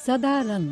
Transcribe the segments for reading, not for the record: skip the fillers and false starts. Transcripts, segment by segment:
सदा रंग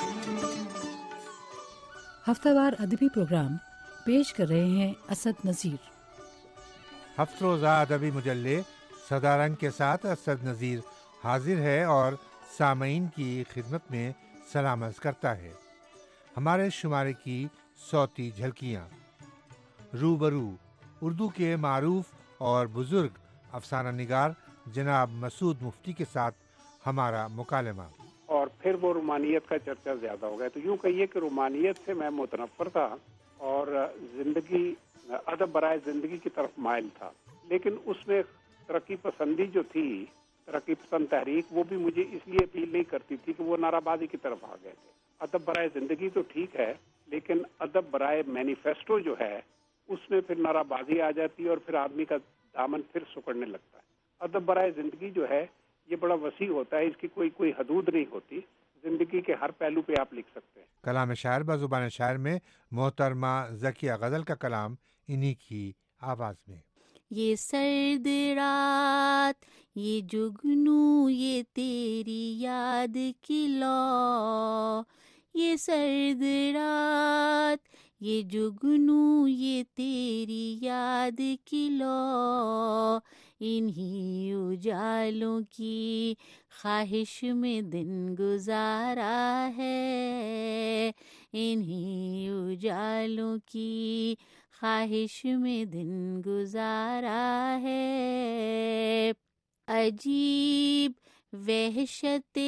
हफ्तावार अदबी प्रोग्राम पेश कर रहे हैं असद नज़ीर। हफ्तरोज़ा अदबी मुजल्ले सदा रंग के साथ असद नज़ीर हाजिर है और सामईन की खिदमत में सलाम अर्ज़ करता है। हमारे शुमारे की सौती झलकियाँ रूबरू उर्दू के मारूफ और बुज़ुर्ग अफसाना निगार जनाब मसूद मुफ्ती के साथ हमारा मुकालमा। और फिर वो रूमानियत का चर्चा ज़्यादा हो गया, तो यूँ कहिए कि रूमानियत से मैं मुतनफ़र था और ज़िंदगी अदब बराए ज़िंदगी की तरफ माइल था, लेकिन उसमें तरक्की पसंदी जो थी, तरक्की पसंद तहरीक, वो भी मुझे इसलिए अपील नहीं करती थी कि वो नाराबाजी की तरफ आ गए थे। अदब बराए ज़िंदगी तो ठीक है, लेकिन अदब बराए मैनिफेस्टो जो है उसमें फिर नाराबाजी आ जाती है और फिर आदमी का दामन फिर सुकड़ने लगता है। अदब बराए ज़िंदगी जो है ये बड़ा वसी होता है, इसकी कोई हदूद नहीं होती, ज़िंदगी के हर पहलू पे आप लिख सकते हैं। कलाम शायर बज़ुबान शायर में मोहतरमा ज़किया गज़ल का कलाम इन्हीं की आवाज़ में। ये सर्द रात, ये जुगनू, ये तेरी याद की लौ, ये सर्द रात, ये जुगनू, ये तेरी याद की लौ, इन्हीं उजालों की ख्वाहिश में दिन गुजारा है, इन्हीं उजालों की ख्वाहिश में दिन गुजारा है। अजीब वहशते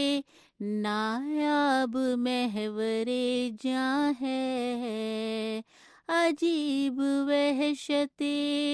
नायाब महवरे जां है, अजीब वहशते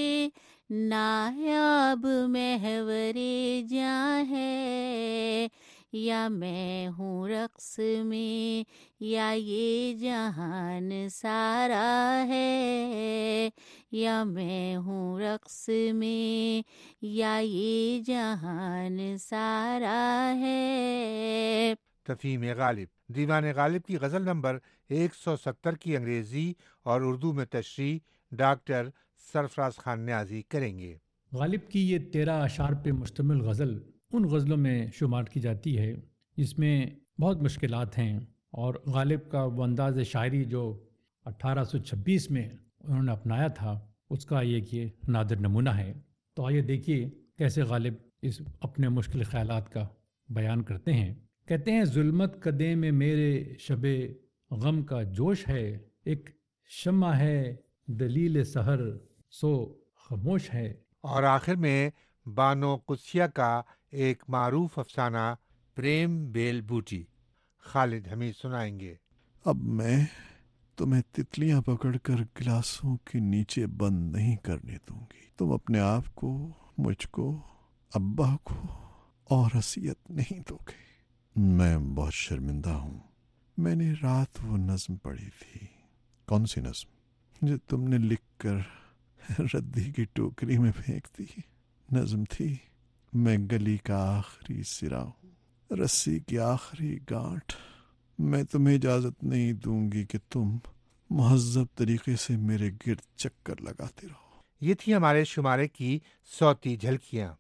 नायाब महवरे जां है, या मैं हूँ रक़्स में या ये जहान सारा है, या मैं हूँ रक़्स में या ये जहान सारा है। तफ़हीम गालिब दीवान गालिब की गज़ल नंबर 170 की अंग्रेज़ी और उर्दू में तशरीह डॉक्टर सरफराज खान न्याजी करेंगे। गालिब की ये 13 अशार पे मुश्तमिल गज़ल उन गज़लों में शुमार की जाती है जिसमें बहुत मुश्किलात हैं, और गालिब का वो अंदाज़ शायरी जो 1826 में उन्होंने अपनाया था उसका ये नादिर नमूना है। तो आइए देखिए कैसे गालिब इस अपने मुश्किल ख़यालात का बयान करते हैं। कहते हैं, ज़ुल्मत कदे में मेरे शबे गम का जोश है, एक शम्मा है दलील सहर सो खामोश है। और आखिर में बानो कुदसिया का एक मारूफ अफसाना प्रेम बेल बूटी खालिद हमीद सुनाएंगे। अब मैं तुम्हें तितलियां पकड़कर गिलासों के नीचे बंद नहीं करने दूंगी। तुम अपने आप को, मुझको, अब्बा को और हसीयत नहीं दोगे। मैं बहुत शर्मिंदा हूँ। मैंने रात वो नज़्म पढ़ी थी। कौन सी नज़्म? जो तुमने लिख कर रद्दी की टोकरी में फेंक दी। नज़्म थी, मैं गली का आखिरी सिरा हूँ, रस्सी की आखिरी गांठ। मैं तुम्हें इजाज़त नहीं दूंगी कि तुम महज़्ज़ब तरीके से मेरे गिर्द चक्कर लगाते रहो। ये थी हमारे शुमारे की सौती झलकियाँ।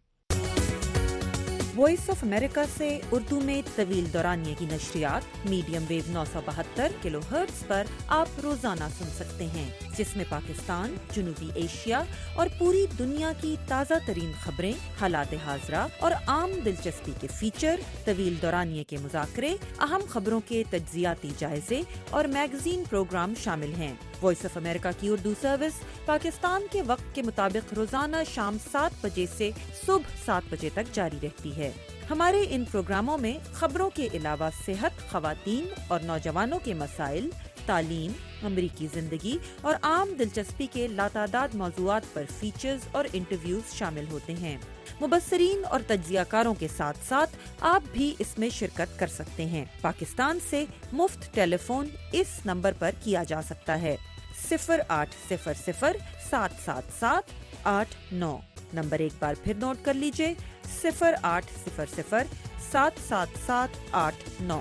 वॉइस ऑफ अमेरिका से उर्दू में तवील दौरानिये की नशरियात मीडियम वेव 972 किलोहर्ट्ज़ पर आप रोजाना सुन सकते हैं, जिसमें पाकिस्तान, जनूबी एशिया और पूरी दुनिया की ताज़ा तरीन खबरें, हालात हाज़रा और आम दिलचस्पी के फीचर, तवील दौरानिये के मुज़ाकरे, अहम खबरों के तज्ज़ियाती जायजे और मैगजीन प्रोग्राम शामिल हैं। वॉइस ऑफ अमेरिका की उर्दू सर्विस पाकिस्तान के वक्त के मुताबिक रोजाना शाम 7 बजे से सुबह 7 बजे तक जारी रहती है। हमारे इन प्रोग्रामों में खबरों के अलावा सेहत, खवातीन और नौजवानों के मसाइल, तालीम, अमरीकी जिंदगी और आम दिलचस्पी के लातादाद मौज़ूआत पर फीचर्स और इंटरव्यूज शामिल होते हैं। मुबस्सरीन और तज्ज़ियाकारों के साथ साथ आप भी इसमें शिरकत कर सकते हैं। पाकिस्तान से मुफ्त टेलीफोन इस नंबर पर किया जा सकता है 0800 777 89। नंबर एक बार फिर नोट कर लीजिए 0800 777 89।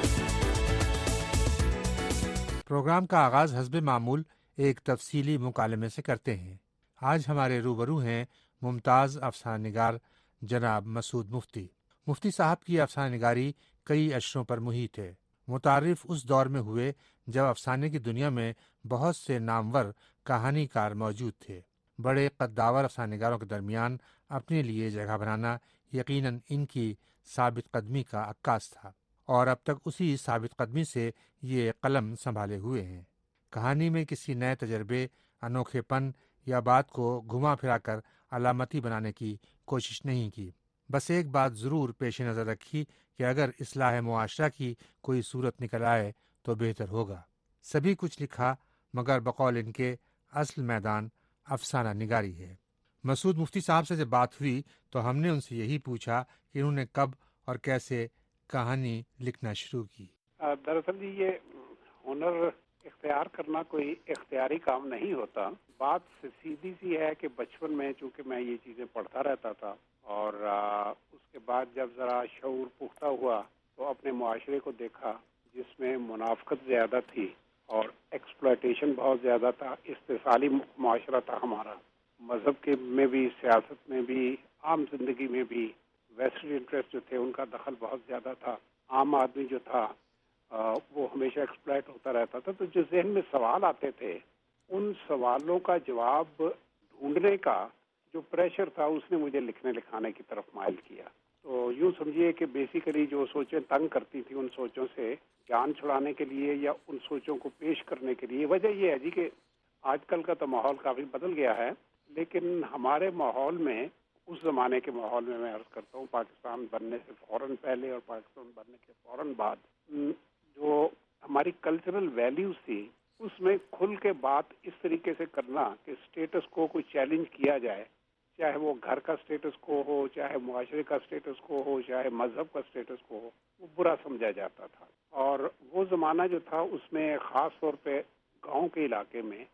प्रोग्राम का आगाज़ हस्ब मामूल एक तफसीली मुकालमे से करते हैं। आज हमारे रूबरू हैं मुमताज़ अफसाना निगार जनाब मसूद मुफ्ती। मुफ्ती साहब की अफसाना निगारी کئی اشروں پر محیط ہے۔ متعارف اس دور میں ہوئے جب افسانے کی دنیا میں بہت سے نامور کہانی کار موجود تھے۔ بڑے قداور افسانے گاروں کے درمیان اپنے لیے جگہ بنانا یقیناً ان کی ثابت قدمی کا عکاس تھا، اور اب تک اسی ثابت قدمی سے یہ قلم سنبھالے ہوئے ہیں۔ کہانی میں کسی نئے تجربے، انوکھے پن یا بات کو گھما پھرا کر علامتی بنانے کی کوشش نہیں کی۔ بس ایک بات ضرور پیش نظر رکھی کہ اگر اصلاح معاشرہ کی کوئی صورت نکل آئے تو بہتر ہوگا۔ سبھی کچھ لکھا، مگر بقول ان کے اصل میدان افسانہ نگاری ہے۔ مسعود مفتی صاحب سے جب بات ہوئی تو ہم نے ان سے یہی پوچھا کہ انہوں نے کب اور کیسے کہانی لکھنا شروع کی۔ دراصل یہ ہنر اختیار کرنا کوئی اختیاری کام نہیں ہوتا۔ بات سیدھی سی ہے کہ بچپن میں چونکہ میں یہ چیزیں پڑھتا رہتا تھا، اور اس کے بعد جب ذرا شعور پختہ ہوا تو اپنے معاشرے کو دیکھا جس میں منافقت زیادہ تھی اور ایکسپلائٹیشن بہت زیادہ تھا۔ استحصالی معاشرہ تھا ہمارا، مذہب کے میں بھی، سیاست میں بھی، عام زندگی میں بھی ویسٹرن انٹرسٹ جو تھے ان کا دخل بہت زیادہ تھا۔ عام آدمی جو تھا وہ ہمیشہ ایکسپلائٹ ہوتا رہتا تھا۔ تو جو ذہن میں سوال آتے تھے ان سوالوں کا جواب ڈھونڈنے کا جو پریشر تھا اس نے مجھے لکھنے لکھانے کی طرف مائل کیا۔ تو یوں سمجھیے کہ بیسیکلی جو سوچیں تنگ کرتی تھی ان سوچوں سے جان چھڑانے کے لیے یا ان سوچوں کو پیش کرنے کے لیے، وجہ یہ ہے جی کہ آج کل کا تو ماحول کافی بدل گیا ہے، لیکن ہمارے ماحول میں، اس زمانے کے ماحول میں عرض کرتا ہوں، پاکستان بننے سے فوراً پہلے اور پاکستان بننے کے فوراً بعد جو ہماری کلچرل ویلیوز تھی اس میں کھل کے بات اس طریقے سے کرنا کہ اسٹیٹس کو کوئی چیلنج کیا جائے، چاہے وہ گھر کا اسٹیٹس کو ہو، چاہے معاشرے کا اسٹیٹس کو ہو، چاہے مذہب کا اسٹیٹس کو ہو، وہ برا سمجھا جاتا تھا۔ اور وہ زمانہ جو تھا اس میں خاص طور پہ گاؤں کے علاقے میں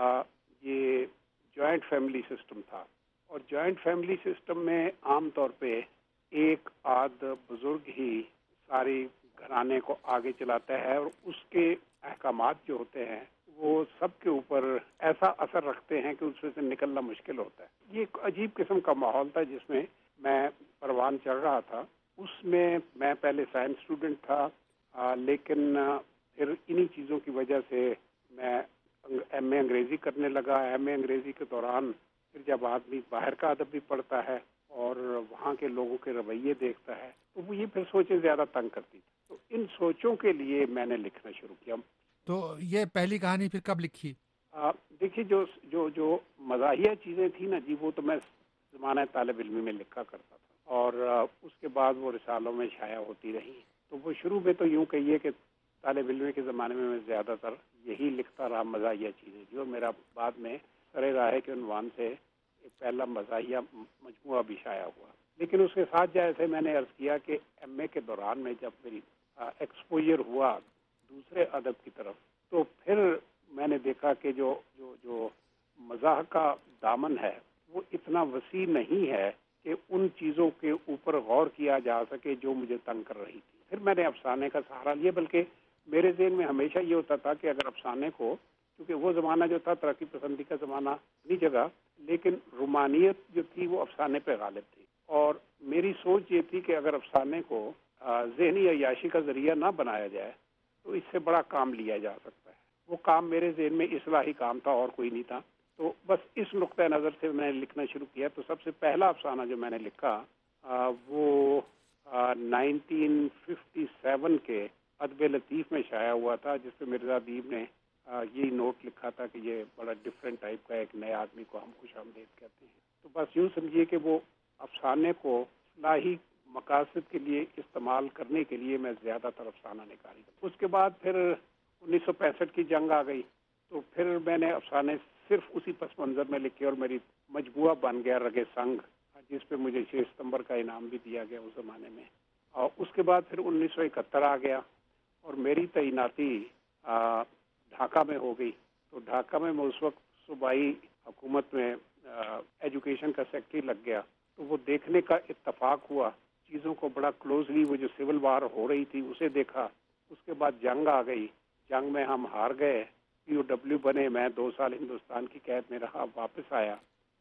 یہ جوائنٹ فیملی سسٹم تھا، اور جوائنٹ فیملی سسٹم میں عام طور پہ ایک آدھ بزرگ ہی ساری گھرانے کو آگے چلاتا ہے، اور اس کے احکامات جو ہوتے ہیں وہ سب کے اوپر ایسا اثر رکھتے ہیں کہ اس میں سے نکلنا مشکل ہوتا ہے۔ یہ ایک عجیب قسم کا ماحول تھا جس میں میں پروان چڑھ رہا تھا۔ اس میں میں پہلے سائنس اسٹوڈنٹ تھا، لیکن پھر انہی چیزوں کی وجہ سے میں ایم اے انگریزی کرنے لگا۔ ایم اے انگریزی کے دوران پھر جب آدمی باہر کا ادب بھی پڑھتا ہے اور وہاں کے لوگوں کے رویے دیکھتا ہے تو وہ یہ پھر سوچیں زیادہ تنگ کرتی تھی۔ تو ان سوچوں کے لیے میں نے لکھنا شروع کیا۔ تو یہ پہلی کہانی پھر کب لکھی؟ دیکھیے جو مزاحیہ چیزیں تھیں نا جی، وہ تو میں زمانہ طالب علمی میں لکھا کرتا تھا، اور اس کے بعد وہ رسالوں میں شائع ہوتی رہی۔ تو وہ شروع میں تو یوں کہیے کہ طالب علمی کے زمانے میں زیادہ تر یہی لکھتا رہا، مزاحیہ چیزیں، جو میرا بعد میں سرِ راہ کے عنوان سے ایک پہلا مزاحیہ مجموعہ بھی شائع ہوا۔ لیکن اس کے ساتھ جیسے میں نے عرض کیا کہ ایم اے کے دوران میں جب میری ایکسپوجر ہوا دوسرے ادب کی طرف، تو پھر میں نے دیکھا کہ جو مزاح کا دامن ہے وہ اتنا وسیع نہیں ہے کہ ان چیزوں کے اوپر غور کیا جا سکے جو مجھے تنگ کر رہی تھی۔ پھر میں نے افسانے کا سہارا لیا، بلکہ میرے ذہن میں ہمیشہ یہ ہوتا تھا کہ اگر افسانے کو، کیونکہ وہ زمانہ جو تھا ترقی پسندی کا زمانہ اپنی جگہ، لیکن رومانیت جو تھی وہ افسانے پہ غالب تھی، اور میری سوچ یہ تھی کہ اگر افسانے کو ذہنی عیاشی کا ذریعہ نہ بنایا جائے تو اس سے بڑا کام لیا جا سکتا ہے۔ وہ کام میرے ذہن میں اصلاحی کام تھا اور کوئی نہیں تھا۔ تو بس اس نقطۂ نظر سے میں نے لکھنا شروع کیا۔ تو سب سے پہلا افسانہ جو میں نے لکھا وہ 1957 کے ادب لطیف میں شائع ہوا تھا، جس پہ مرزا ادیب نے یہی نوٹ لکھا تھا کہ یہ بڑا ڈفرینٹ ٹائپ کا ایک نئے آدمی کو ہم خوش آمدید کہتے ہیں۔ تو بس یوں سمجھیے کہ وہ افسانے کو اصلاحی مقاصد کے لیے استعمال کرنے کے لیے میں زیادہ تر افسانہ نگاری کرتا۔ اس کے بعد پھر 1965 کی جنگ آ گئی، تو پھر میں نے افسانے صرف اسی پس منظر میں لکھے، اور میری مجموعہ بن گیا رگ سنگ، جس پہ مجھے 6 ستمبر کا انعام بھی دیا گیا اس زمانے میں۔ اور اس کے بعد پھر 1971 آ گیا اور میری تعیناتی ڈھاکہ میں ہو گئی۔ تو ڈھاکہ میں اس وقت صوبائی حکومت میں ایجوکیشن کا سیکٹری لگ گیا، تو وہ دیکھنے کا اتفاق ہوا، چیزوں کو بڑا کلوزلی، وہ جو سول وار ہو رہی تھی اسے دیکھا۔ اس کے بعد جنگ آ گئی، جنگ میں ہم ہار گئے، POW بنے، میں 2 سال ہندوستان کی قید میں رہا، واپس آیا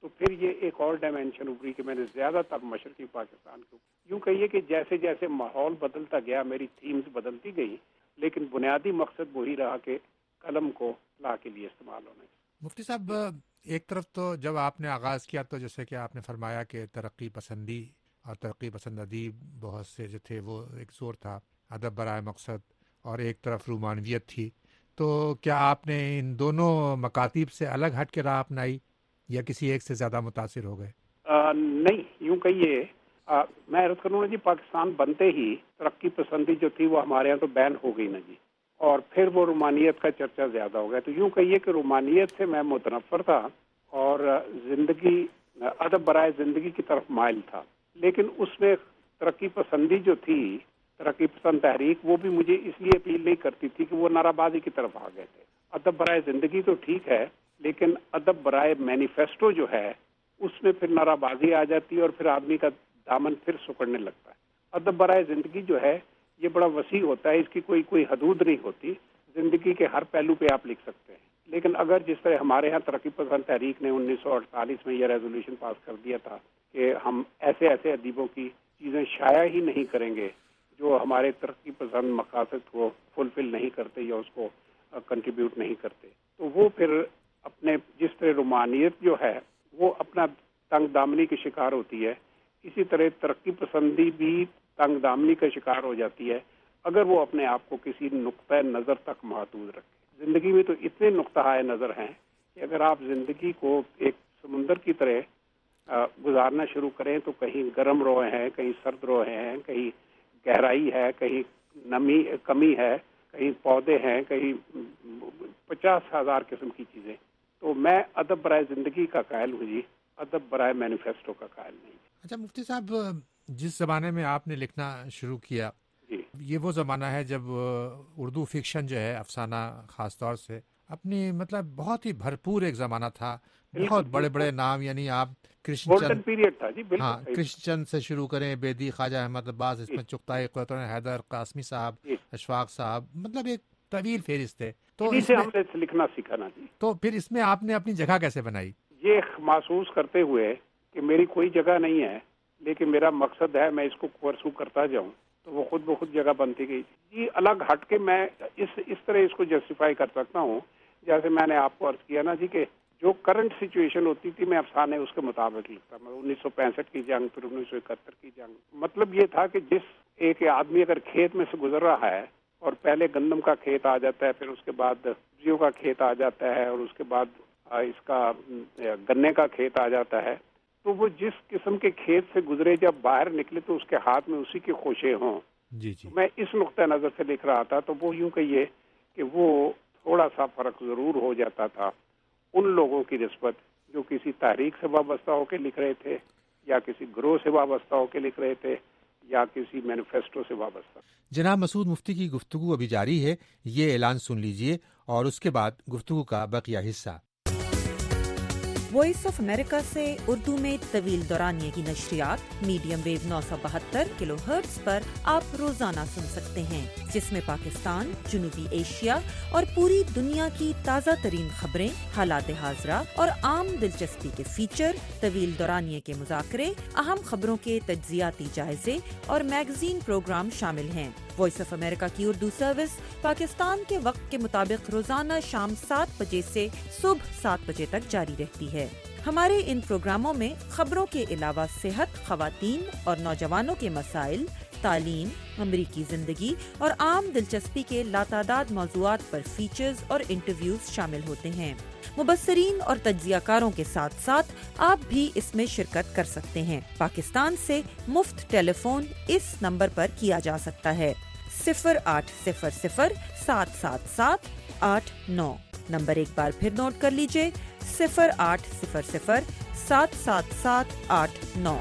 تو پھر یہ ایک اور ڈائمینشن ابھری کہ میں نے زیادہ تر مشرقی پاکستان کو، یوں کہیے کہ جیسے جیسے ماحول بدلتا گیا میری تھیمز بدلتی گئی، لیکن بنیادی مقصد وہی رہا کہ قلم کو اصلاح کے لیے استعمال ہونے۔ مفتی صاحب، ایک طرف تو جب آپ نے آغاز کیا تو جیسے کہ آپ نے فرمایا کہ ترقی پسندی اور ترقی پسند ادیب بہت سے جو تھے وہ ایک زور تھا، ادب برائے مقصد، اور ایک طرف رومانویت تھی، تو کیا آپ نے ان دونوں مکاتب سے الگ ہٹ کے راہ اپنائی یا کسی ایک سے زیادہ متاثر ہو گئے؟ نہیں، یوں کہیے میں عرض کروں نا جی، پاکستان بنتے ہی ترقی پسندی جو تھی وہ ہمارے یہاں تو بین ہو گئی نا جی، اور پھر وہ رومانیت کا چرچا زیادہ ہو گیا، تو یوں کہیے کہ رومانیت سے میں متنفر تھا اور زندگی ادب برائے زندگی کی طرف مائل تھا، لیکن اس میں ترقی پسندی جو تھی، ترقی پسند تحریک، وہ بھی مجھے اس لیے اپیل نہیں کرتی تھی کہ وہ نعرہ بازی کی طرف آ گئے تھے۔ ادب برائے زندگی تو ٹھیک ہے، لیکن ادب برائے مینیفیسٹو جو ہے اس میں پھر نعرہ بازی آ جاتی ہے اور پھر آدمی کا دامن پھر سکڑنے لگتا ہے۔ ادب برائے زندگی جو ہے یہ بڑا وسیع ہوتا ہے، اس کی کوئی حدود نہیں ہوتی، زندگی کے ہر پہلو پہ آپ لکھ سکتے ہیں، لیکن اگر جس طرح ہمارے ہاں ترقی پسند تحریک نے 1948 میں یہ ریزولوشن پاس کر دیا تھا کہ ہم ایسے ایسے ادیبوں کی چیزیں شائع ہی نہیں کریں گے جو ہمارے ترقی پسند مقاصد کو فلفل نہیں کرتے یا اس کو کنٹریبیوٹ نہیں کرتے، تو وہ پھر اپنے جس طرح رومانیت جو ہے وہ اپنا تنگ دامنی کی شکار ہوتی ہے، اسی طرح ترقی پسندی بھی تنگ دامنی کا شکار ہو جاتی ہے اگر وہ اپنے آپ کو کسی نقطۂ نظر تک محدود رکھے۔ زندگی میں تو اتنے نقطۂ نظر ہیں کہ اگر آپ زندگی کو ایک سمندر کی طرح گزارنا شروع کریں تو کہیں گرم روئے ہیں، کہیں سرد روئے ہیں، کہیں گہرائی ہے، کہیں نمی کمی ہے، کہیں پودے ہیں، کہیں 50,000 قسم کی چیزیں۔ تو میں ادب برائے زندگی کا قائل ہوں جی، ادب برائے مینیفیسٹو کا قائل نہیں۔ اچھا مفتی صاحب، جس زمانے میں آپ نے لکھنا شروع کیا جی، یہ وہ زمانہ ہے جب اردو فکشن جو ہے، افسانہ خاص طور سے، اپنی مطلب بہت ہی بھرپور ایک زمانہ تھا، بہت بڑے بڑے نام، یعنی آپ کرشن گولڈن چند، پیریڈ تھا جی، بالکل ہاں صحیح۔ کرشن چند سے شروع کریں، بیدی، خواجہ احمد عباس، اس جی، میں چغتائی قطر حیدر، قاسمی صاحب، جی، اشفاق صاحب، مطلب ایک طویل فہرست ہے۔ تو انہی اس سے میں ہم نے لکھنا سیکھا نا جی، تو پھر اس میں آپ نے اپنی جگہ کیسے بنائی؟ یہ محسوس کرتے ہوئے کہ میری کوئی جگہ نہیں ہے لیکن میرا مقصد ہے میں اس کو پرسو کرتا جاؤں، تو وہ خود بخود جگہ بنتی گئی جی۔ الگ ہٹ کے میں اس طرح اس کو جسٹیفائی کر سکتا ہوں، جیسے میں نے آپ کو عرض کیا نا جی کہ جو کرنٹ سچویشن ہوتی تھی میں افسانے اس کے مطابق لکھتا، میں 1965 کی جنگ، پھر 1971 کی جنگ، مطلب یہ تھا کہ جس ایک آدمی اگر کھیت میں سے گزر رہا ہے اور پہلے گندم کا کھیت آ جاتا ہے، پھر اس کے بعد سبزیوں کا کھیت آ جاتا ہے، اور اس کے بعد اس کا گنے کا کھیت آ جاتا ہے، تو وہ جس قسم کے کھیت سے گزرے جب باہر نکلے تو اس کے ہاتھ میں اسی کے خوشے ہوں۔ جی جی، میں اس نقطۂ نظر سے لکھ رہا تھا، تو وہ یوں کہیے کہ وہ تھوڑا سا فرق ضرور ہو جاتا تھا ان لوگوں کی نسبت جو کسی تحریک سے وابستہ ہو کے لکھ رہے تھے، یا کسی گروہ سے وابستہ ہو کے لکھ رہے تھے، یا کسی مینیفیسٹو سے وابستہ۔ جناب مسعود مفتی کی گفتگو ابھی جاری ہے، یہ اعلان سن لیجئے اور اس کے بعد گفتگو کا بقیہ حصہ۔ وائس آف امریکہ سے اردو میں طویل دورانیے کی نشریات میڈیم ویو 972 کلو ہرٹز پر آپ روزانہ سن سکتے ہیں، جس میں پاکستان، جنوبی ایشیا اور پوری دنیا کی تازہ ترین خبریں، حالات حاضرہ اور عام دلچسپی کے فیچر، طویل دورانیے کے مذاکرے، اہم خبروں کے تجزیاتی جائزے اور میگزین پروگرام شامل ہیں۔ وائس آف امریکہ کی اردو سروس پاکستان کے وقت کے مطابق روزانہ شام 7 بجے سے صبح 7 بجے تک جاری رہتی ہے۔ ہمارے ان پروگراموں میں خبروں کے علاوہ صحت، خواتین اور نوجوانوں کے مسائل، تعلیم، امریکی زندگی اور عام دلچسپی کے لاتعداد موضوعات پر فیچرز اور انٹرویوز شامل ہوتے ہیں۔ مبصرین اور تجزیہ کاروں کے ساتھ ساتھ آپ بھی اس میں شرکت کر سکتے ہیں۔ پاکستان سے مفت ٹیلی فون اس نمبر پر کیا جا سکتا ہے 0800 777 89۔ نمبر ایک بار پھر نوٹ کر لیجئے 0800 777 89۔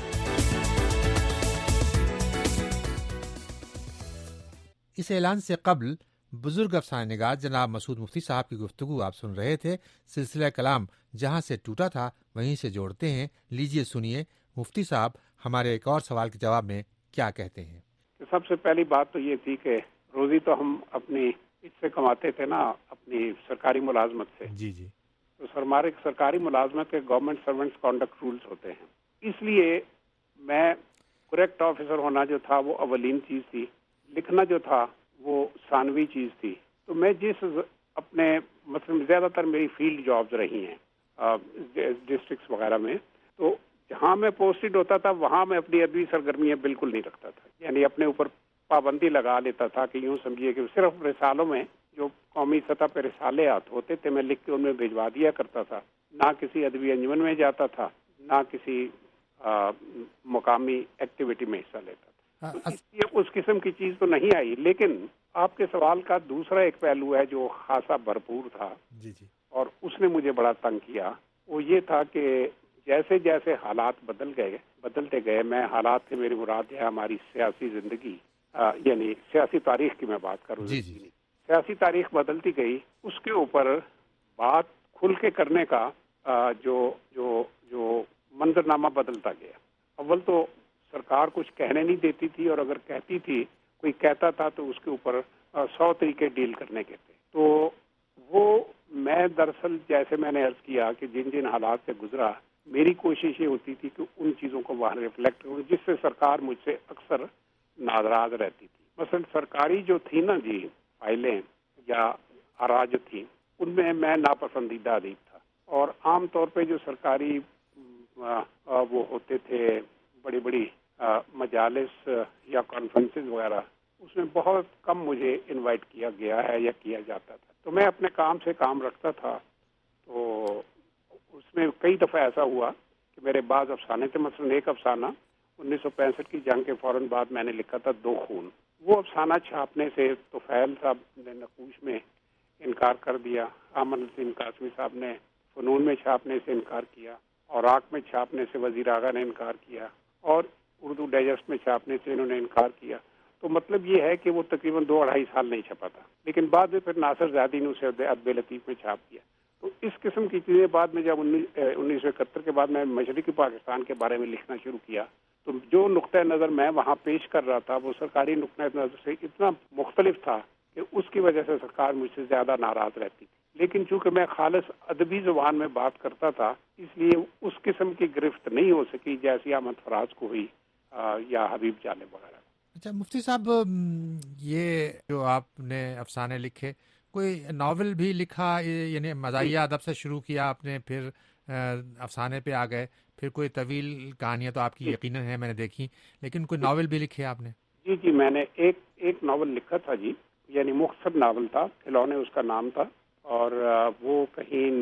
اس اعلان سے قبل بزرگ افسانہ نگار جناب مسعود مفتی صاحب کی گفتگو آپ سن رہے تھے۔ سلسلہ کلام جہاں سے ٹوٹا تھا وہیں سے جوڑتے ہیں، لیجئے سنیے مفتی صاحب ہمارے ایک اور سوال کے جواب میں کیا کہتے ہیں۔ سب سے پہلی بات تو یہ تھی کہ روزی تو ہم اپنی اس سے کماتے تھے نا، اپنی سرکاری ملازمت سے، جی جی، تو سرکاری ملازمت کے گورنمنٹ سروینٹس کانڈکٹ رولز ہوتے ہیں. اس لیے میں کریکٹ آفیسر ہونا جو تھا وہ اولین چیز تھی، لکھنا جو تھا وہ ثانوی چیز تھی. تو میں جس اپنے مثلا زیادہ تر میری فیلڈ جابز رہی ہیں ڈسٹرکٹس وغیرہ میں، تو جہاں میں پوسٹڈ ہوتا تھا وہاں میں اپنی ادبی سرگرمیاں بالکل نہیں رکھتا تھا. یعنی اپنے اوپر پابندی لگا لیتا تھا کہ یوں سمجھیے کہ صرف رسالوں میں جو قومی سطح پہ رسالے ہوتے تھے میں لکھ کے ان میں بھجوا دیا کرتا تھا. نہ کسی ادبی انجمن میں جاتا تھا، نہ کسی مقامی ایکٹیویٹی میں حصہ لیتا تھا. تو اس لیے اس قسم کی چیز تو نہیں آئی. لیکن آپ کے سوال کا دوسرا ایک پہلو ہے جو خاصا بھرپور تھا اور اس نے مجھے بڑا تنگ کیا. وہ یہ تھا کہ جیسے جیسے حالات بدلتے گئے، میں حالات سے میری مراد ہے ہماری سیاسی زندگی، یعنی سیاسی تاریخ کی میں بات کروں. سیاسی تاریخ بدلتی گئی، اس کے اوپر بات کھل کے کرنے کا جو منظرنامہ بدلتا گیا. اول تو سرکار کچھ کہنے نہیں دیتی تھی، اور اگر کہتی تھی، کوئی کہتا تھا تو اس کے اوپر 100 طریقے ڈیل کرنے کے تھے. تو وہ میں دراصل جیسے میں نے عرض کیا کہ جن حالات سے گزرا، میری کوشش یہ ہوتی تھی کہ ان چیزوں کو باہر ریفلیکٹ کروں، جس سے سرکار مجھ سے اکثر ناراض رہتی تھی. مثلا سرکاری جو تھی نا جی فائلیں یا آراء جو تھی، ان میں ناپسندیدہ ادیب تھا. اور عام طور پہ جو سرکاری وہ ہوتے تھے بڑی بڑی مجالس یا کانفرنسز وغیرہ، اس میں بہت کم مجھے انوائٹ کیا گیا ہے یا کیا جاتا تھا. تو میں اپنے کام سے کام رکھتا تھا. تو اس میں کئی دفعہ ایسا ہوا کہ میرے بعض افسانے تھے. مثلا ایک افسانہ 1965 کی جنگ کے فوراً بعد میں نے لکھا تھا، 2 خون. وہ افسانہ چھاپنے سے طفیل صاحب نے نقوش میں انکار کر دیا، احمد الدین قاسمی صاحب نے فنون میں چھاپنے سے انکار کیا، اوراق میں چھاپنے سے وزیر اعلیٰ نے انکار کیا، اور اردو ڈائجسٹ میں چھاپنے سے انہوں نے انکار کیا. تو مطلب یہ ہے کہ وہ تقریباً 2-2.5 سال نہیں چھپا تھا. لیکن بعد میں پھر ناصر زیادی نے اسے ادب لطیف میں چھاپ دیا. تو اس قسم کی چیزیں بعد میں جب 1971 کے بعد میں مشرقی پاکستان کے بارے میں لکھنا شروع کیا، تو جو نقطۂ نظر میں وہاں پیش کر رہا تھا وہ سرکاری نقطۂ نظر سے اتنا مختلف تھا کہ اس کی وجہ سے سرکار مجھ سے زیادہ ناراض رہتی تھی. لیکن چونکہ میں خالص ادبی زبان میں بات کرتا تھا، اس لیے اس قسم کی گرفت نہیں ہو سکی جیسی احمد فراز کو ہوئی یا حبیب جالب وغیرہ. اچھا مفتی صاحب، یہ جو آپ نے افسانے لکھے، کوئی ناول بھی لکھا؟ یعنی مزاحیہ ادب سے شروع کیا آپ نے، پھر افسانے پہ آ گئے، پھر کوئی طویل کہانیاں تو آپ کی یقیناً ہیں، میں نے دیکھی، لیکن کوئی ناول بھی لکھے آپ نے؟ جی میں نے ایک ناول لکھا تھا جی، یعنی مختصر ناول تھا، کھلونے اس کا نام تھا. اور وہ کہیں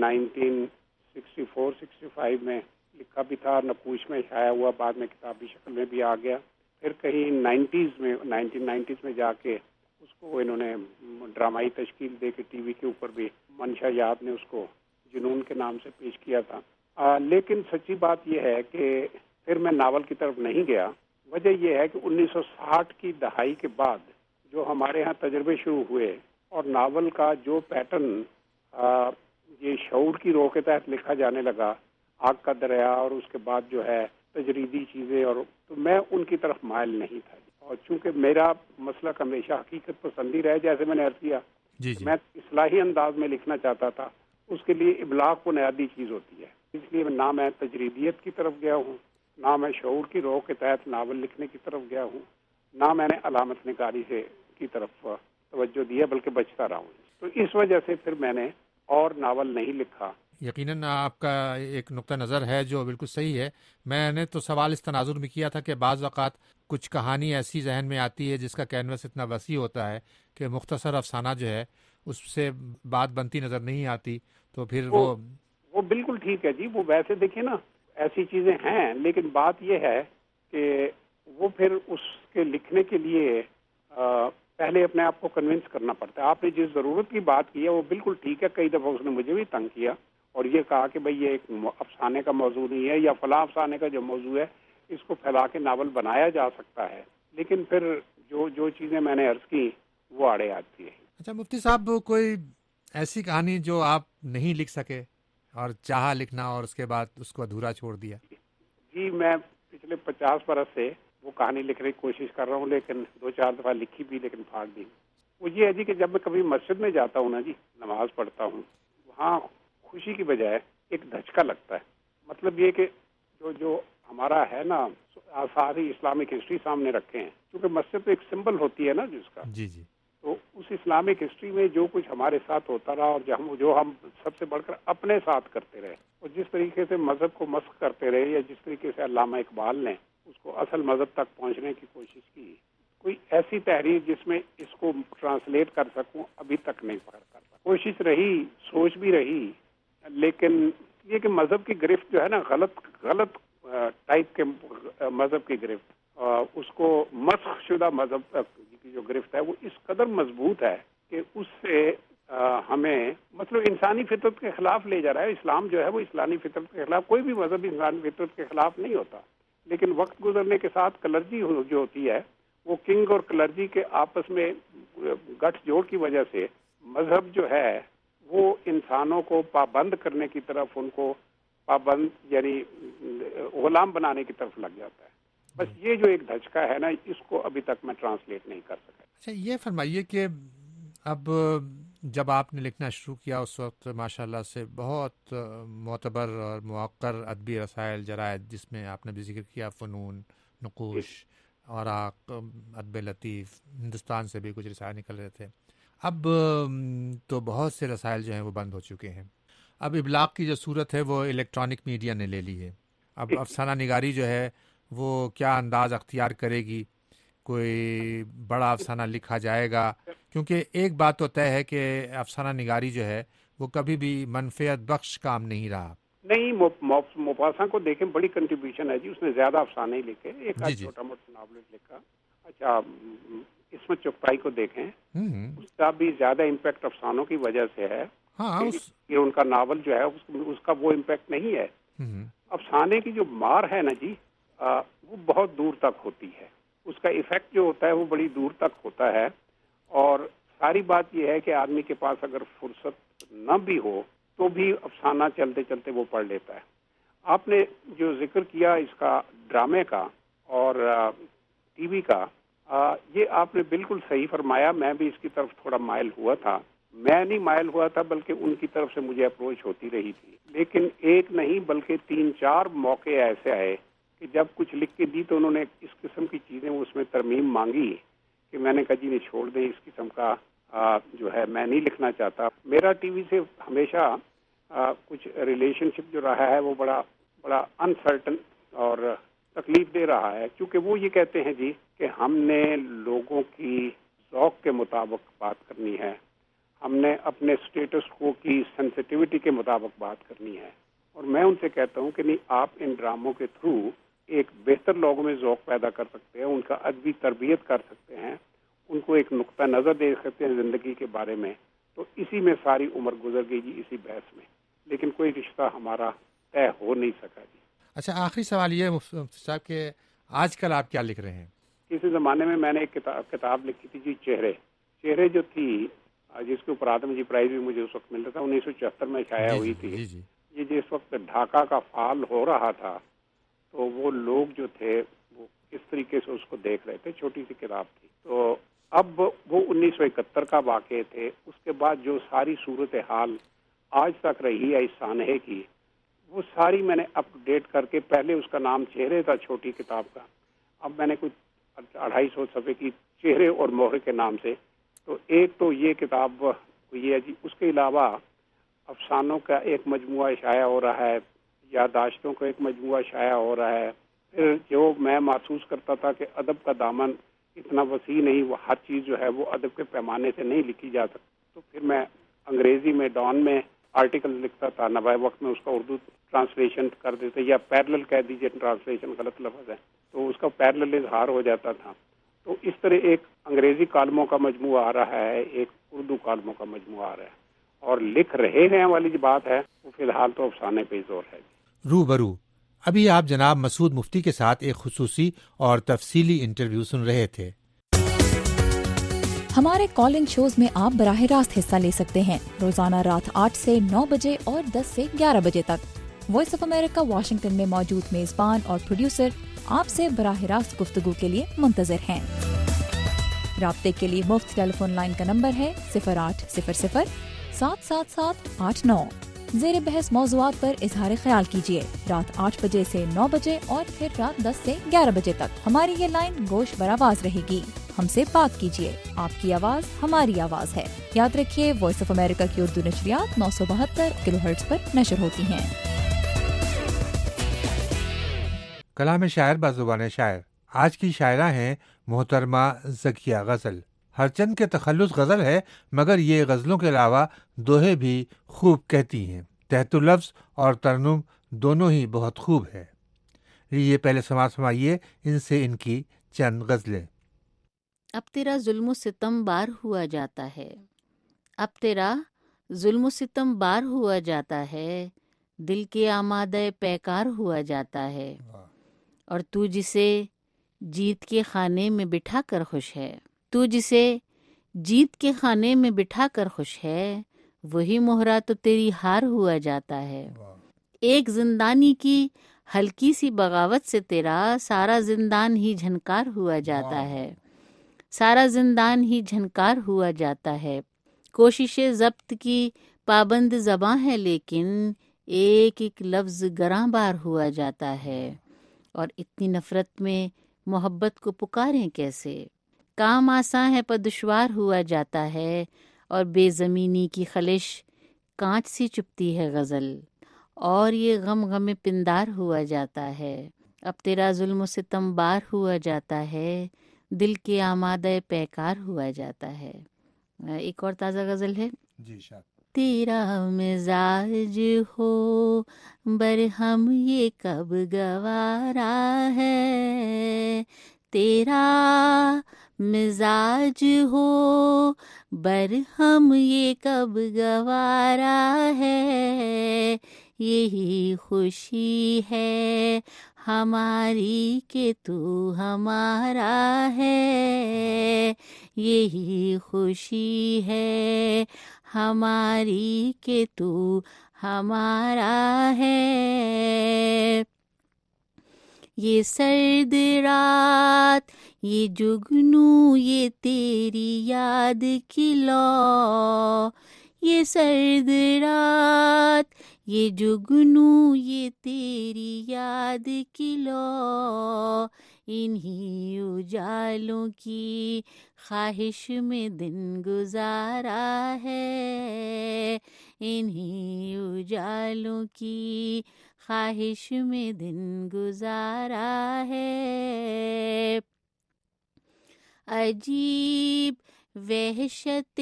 1964-65 میں لکھا بھی تھا، نقوش میں شائع ہوا، بعد میں کتابی شکل میں بھی آ گیا. پھر کہیں 1990s میں جا کے اس کو انہوں نے ڈرامائی تشکیل دے کے ٹی وی کے اوپر بھی منشا یاد نے اس کو جنون کے نام سے پیش کیا تھا. لیکن سچی بات یہ ہے کہ پھر میں ناول کی طرف نہیں گیا. وجہ یہ ہے کہ 1960 کی دہائی کے بعد جو ہمارے ہاں تجربے شروع ہوئے، اور ناول کا جو پیٹرن یہ شعور کی رو کے تحت لکھا جانے لگا، آگ کا دریا، اور اس کے بعد جو ہے تجریدی چیزیں، اور تو میں ان کی طرف مائل نہیں تھا. اور چونکہ میرا مسلک ہمیشہ حقیقت پسندی رہے، جیسے میں نے عرض کیا، میں اصلاحی انداز میں لکھنا چاہتا تھا. اس کے لیے ابلاغ بنیادی چیز ہوتی ہے. اس لیے نہ میں تجریدیت کی طرف گیا ہوں، نہ میں شعور کی رو کے تحت ناول لکھنے کی طرف گیا ہوں، نہ میں نے علامت نگاری کی طرف توجہ دیا، بلکہ بچتا رہا ہوں. تو اس وجہ سے پھر میں نے اور ناول نہیں لکھا. یقیناً آپ کا ایک نقطہ نظر ہے جو بالکل صحیح ہے. میں نے تو سوال اس تناظر میں کیا تھا کہ بعض اوقات کچھ کہانی ایسی ذہن میں آتی ہے جس کا کینوس اتنا وسیع ہوتا ہے کہ مختصر افسانہ جو ہے اس سے بات بنتی نظر نہیں آتی، تو پھر وہ بالکل ٹھیک ہے جی. وہ ویسے دیکھیں نا، ایسی چیزیں ہیں، لیکن بات یہ ہے کہ وہ پھر اس کے لکھنے کے لیے پہلے اپنے آپ کو کنونس کرنا پڑتا ہے. آپ نے جس ضرورت کی بات کی ہے وہ بالکل ٹھیک ہے. کئی دفعہ اس نے مجھے بھی تنگ کیا اور یہ کہا کہ بھئی یہ ایک افسانے کا موضوع نہیں ہے، یا فلاں افسانے کا جو موضوع ہے اس کو پھیلا کے ناول بنایا جا سکتا ہے. لیکن پھر جو چیزیں میں نے عرض کی وہ آڑے آتی ہے. اچھا مفتی صاحب، کوئی ایسی کہانی جو آپ نہیں لکھ سکے اور چاہا لکھنا اور اس کے بعد اس کو ادھورا چھوڑ دیا؟ جی میں پچھلے 50 برس سے وہ کہانی لکھنے کی کوشش کر رہا ہوں، لیکن 2-4 دفعہ لکھی بھی لیکن پھاڑ دی. وہ یہ ہے جی کہ جب میں کبھی مسجد میں جاتا ہوں نا جی، نماز پڑھتا ہوں، وہاں خوشی کی بجائے ایک دھچکا لگتا ہے. مطلب یہ کہ جو ہمارا ہے نا ساری اسلامک ہسٹری سامنے رکھے ہیں, کیونکہ مسجد تو ایک سمبل ہوتی ہے نا جس کا, جی جی, تو اس اسلامک ہسٹری میں جو کچھ ہمارے ساتھ ہوتا رہا اور جو ہم سب سے بڑھ کر اپنے ساتھ کرتے رہے, اور جس طریقے سے مذہب کو مسخ کرتے رہے, یا جس طریقے سے علامہ اقبال نے اس کو اصل مذہب تک پہنچنے کی کوشش کی, کوئی ایسی تحریر جس میں اس کو ٹرانسلیٹ کر سکوں ابھی تک نہیں پکڑ کر سکا. کوشش رہی, سوچ بھی رہی, لیکن یہ کہ مذہب کی گرفت جو ہے نا, غلط ٹائپ کے مذہب کی گرفت, اس کو مسخ شدہ مذہب کی جو گرفت ہے وہ اس قدر مضبوط ہے کہ اس سے ہمیں مطلب انسانی فطرت کے خلاف لے جا رہا ہے. اسلام جو ہے وہ انسانی فطرت کے خلاف, کوئی بھی مذہب انسانی فطرت کے خلاف نہیں ہوتا, لیکن وقت گزرنے کے ساتھ کلرجی جو ہوتی ہے وہ کنگ اور کلرجی کے آپس میں گٹھ جوڑ کی وجہ سے مذہب جو ہے وہ انسانوں کو پابند کرنے کی طرف, ان کو پابند یعنی غلام بنانے کی طرف لگ جاتا ہے. بس یہ جو ایک دھچکا ہے نا, اس کو ابھی تک میں ٹرانسلیٹ نہیں کر سکا. اچھا یہ فرمائیے کہ اب جب آپ نے لکھنا شروع کیا اس وقت ماشاءاللہ سے بہت معتبر اور موقر ادبی رسائل جرائد, جس میں آپ نے بھی ذکر کیا فنون, نقوش, اوراق, ادب لطیف, ہندوستان سے بھی کچھ رسائل نکل رہے تھے. اب تو بہت سے رسائل جو ہیں وہ بند ہو چکے ہیں. اب ابلاغ کی جو صورت ہے وہ الیکٹرانک میڈیا نے لے لی ہے. اب افسانہ نگاری جو ہے وہ کیا انداز اختیار کرے گی, کوئی بڑا افسانہ لکھا جائے گا, کیونکہ ایک بات تو طے ہے کہ افسانہ نگاری جو ہے وہ کبھی بھی منفعت بخش کام نہیں رہا. نہیں, موپاسا کو دیکھیں, بڑی کنٹریبیوشن ہے جی, اس نے زیادہ افسانے ہی لکھے, ایک چھوٹا موٹا ناول لکھا. اچھا عصمت چغتائی کو دیکھیں, اس کا بھی زیادہ امپیکٹ افسانوں کی وجہ سے ہے. یہ ان کا ناول جو ہے اس کا وہ امپیکٹ نہیں ہے. افسانے کی جو مار ہے نا جی, وہ بہت دور تک ہوتی ہے, اس کا ایفیکٹ جو ہوتا ہے وہ بڑی دور تک ہوتا ہے. اور ساری بات یہ ہے کہ آدمی کے پاس اگر فرصت نہ بھی ہو تو بھی افسانہ چلتے چلتے وہ پڑھ لیتا ہے. آپ نے جو ذکر کیا اس کا ڈرامے کا اور ٹی وی کا, یہ آپ نے بالکل صحیح فرمایا. میں بھی اس کی طرف تھوڑا مائل ہوا تھا. میں نہیں مائل ہوا تھا بلکہ ان کی طرف سے مجھے اپروچ ہوتی رہی تھی, لیکن ایک نہیں بلکہ 3-4 موقع ایسے آئے کہ جب کچھ لکھ کے دی تو انہوں نے اس قسم کی چیزیں اس میں ترمیم مانگی کہ میں نے کہا جی نہیں, چھوڑ دیں, اس قسم کا جو ہے میں نہیں لکھنا چاہتا. میرا ٹی وی سے ہمیشہ کچھ ریلیشن شپ جو رہا ہے وہ بڑا انسرٹن اور تکلیف دے رہا ہے, کیونکہ وہ یہ کہتے ہیں جی کہ ہم نے لوگوں کی ذوق کے مطابق بات کرنی ہے, ہم نے اپنے اسٹیٹس کو کی سینسٹیوٹی کے مطابق بات کرنی ہے. اور میں ان سے کہتا ہوں کہ نہیں, آپ ان ڈراموں کے تھرو ایک بہتر لوگوں میں ذوق پیدا کر سکتے ہیں, ان کا ادبی تربیت کر سکتے ہیں, ان کو ایک نقطہ نظر دے سکتے ہیں زندگی کے بارے میں. تو اسی میں ساری عمر گزر گئی جی, اسی بحث میں, لیکن کوئی رشتہ ہمارا طے ہو نہیں سکا جی. اچھا آخری سوال یہ مفتی صاحب کہ آج کل آپ کیا لکھ رہے ہیں؟ کسی زمانے میں میں نے ایک کتاب لکھی تھی جی, چہرے جو تھی, جس کے اوپر آدم جی پرائز بھی مجھے اس وقت مل رہا تھا, 1974 میں شائع ہوئی تھی. یہ جس وقت ڈھاکہ کا فعال ہو رہا تھا تو وہ لوگ جو تھے وہ کس طریقے سے اس کو دیکھ رہے تھے. چھوٹی سی کتاب تھی. تو اب وہ 1971 کا واقعے تھے. اس کے بعد جو ساری صورتحال آج تک رہی ہے اس سانحے کی, وہ ساری میں نے اپ ڈیٹ کر کے, پہلے اس کا نام چہرے تھا چھوٹی کتاب کا, اب میں نے کچھ 250 صفحے کی چہرے اور مہر کے نام سے. تو ایک تو یہ کتاب یہ ہے جی. اس کے علاوہ افسانوں کا ایک مجموعہ شائع ہو رہا ہے, یادداشتوں کا ایک مجموعہ شائع ہو رہا ہے. پھر جو میں محسوس کرتا تھا کہ ادب کا دامن اتنا وسیع نہیں, وہ ہر چیز جو ہے وہ ادب کے پیمانے سے نہیں لکھی جا سکتی, تو پھر میں انگریزی میں ڈان میں آرٹیکل لکھتا تھا, نوائے وقت میں اس کا اردو ٹرانسلیشن کر دیتے, یا پیرلل کہہ دیجیے, ٹرانسلیشن غلط لفظ ہے, تو اس کا پیرلل اظہار ہو جاتا تھا. تو اس طرح ایک انگریزی کالموں کا مجموعہ آ رہا ہے, ایک اردو کالموں کا مجموعہ آ رہا ہے, اور لکھ رہے ہیں والی جو بات ہے وہ فی الحال تو افسانے پہ زور ہے. روبرو ابھی آپ جناب مسعود مفتی کے ساتھ ایک خصوصی اور تفصیلی انٹرویو سن رہے تھے. ہمارے کالنگ شوز میں آپ براہ راست حصہ لے سکتے ہیں, روزانہ رات 8 سے 9 بجے اور 10 سے 11 بجے تک. وائس آف امریکہ واشنگٹن میں موجود میزبان اور پروڈیوسر آپ سے براہ راست گفتگو کے لیے منتظر ہیں. رابطے کے لیے مفت ٹیلی فون لائن کا نمبر ہے 0800 777 89. زیر بحث موضوعات پر اظہار خیال کیجیے. رات 8 بجے سے 9 بجے اور پھر رات 10 سے 11 بجے تک ہماری یہ لائن گوش بر آواز رہے گی. ہم سے بات کیجیے. آپ کی آواز ہماری آواز ہے. یاد رکھیے وائس آف امریکہ کی اردو نشریات 972 کلو ہرٹز پر نشر ہوتی ہیں. کلام شاعر بزبان شاعر. آج کی شاعرہ ہیں محترمہ ذکیہ غزل. ہر چند کے تخلص غزل ہے، مگر یہ غزلوں کے علاوہ دوہے بھی خوب کہتی ہیں. تحت لفظ اور ترنم دونوں ہی بہت خوب ہے. یہ پہلے سماعت فرمائیے ان سے ان کی چند غزلیں. اب تیرا ظلم و ستم بار ہوا جاتا ہے، اب تیرا ظلم و ستم بار ہوا جاتا ہے، دل کے آمادہ پیکار ہوا جاتا ہے، اور تو جسے جیت کے خانے میں بٹھا کر خوش ہے، تو جسے جیت کے خانے میں بٹھا کر خوش ہے، وہی مہرا تو تیری ہار ہوا جاتا ہے. ایک زندانی کی ہلکی سی بغاوت سے تیرا سارا زندان ہی جھنکار ہوا جاتا ہے، سارا زندان ہی جھنکار ہوا جاتا ہے. کوشش ضبط کی پابند زباں ہے، لیکن ایک ایک لفظ گراں بار ہوا جاتا ہے. اور اتنی نفرت میں محبت کو پکاریں کیسے؟ کام آساں ہے پر دشوار ہوا جاتا ہے، اور بے زمینی کی خلش کانچ سی چپتی ہے غزل، اور یہ غم غم پندار ہوا جاتا ہے. اب تیرا ظلم و ستم بار ہوا جاتا ہے، دل کے آمادہ پیکار ہوا جاتا ہے. ایک اور تازہ غزل ہے. جی شاعر. تیرا مزاج ہو برہم یہ کب گوارا ہے، تیرا مزاج ہو برہم یہ کب گوارا ہے، یہی خوشی ہے ہماری کہ تو ہمارا ہے، یہی خوشی ہے ہماری کہ تو ہمارا ہے. یہ سرد رات یہ جگنو یہ تیری یاد کی لو، یہ سرد رات یہ جگنو یہ تیری یاد کی لو، انہی اجالوں کی خواہش میں دن گزارا ہے، انہی اجالوں کی خواہش میں دن گزارا ہے. عجیب وحشت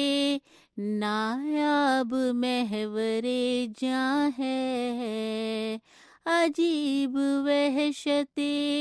نایاب محور جاں ہے، عجیب وحشت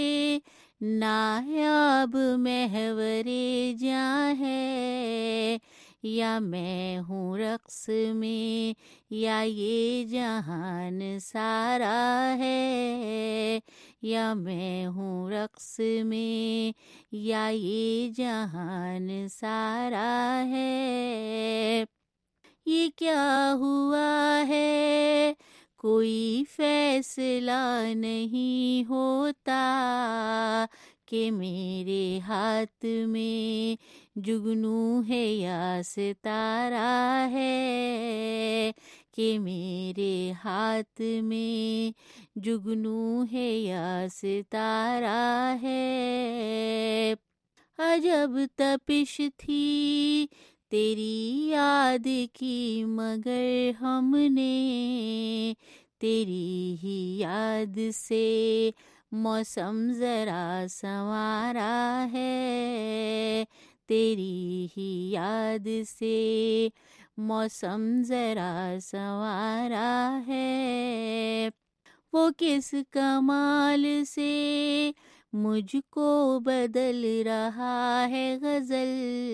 نایاب محور جاں ہے، یا میں ہوں رقص میں یا یہ جہان سارا ہے، یا میں ہوں رقص میں یا یہ جہان سارا ہے. یہ کیا ہوا ہے کوئی فیصلہ نہیں ہوتا، کہ میرے ہاتھ میں جگنو ہے یا ستارہ ہے، کہ میرے ہاتھ میں جگنو ہے یا ستارہ ہے. عجب تپش تھی تیری یاد کی، مگر ہم نے تیری ہی یاد سے موسم ذرا سنوارا ہے، تیری ہی یاد سے موسم ذرا سنوارا ہے. وہ کس کمال سے مجھ کو بدل رہا ہے غزل،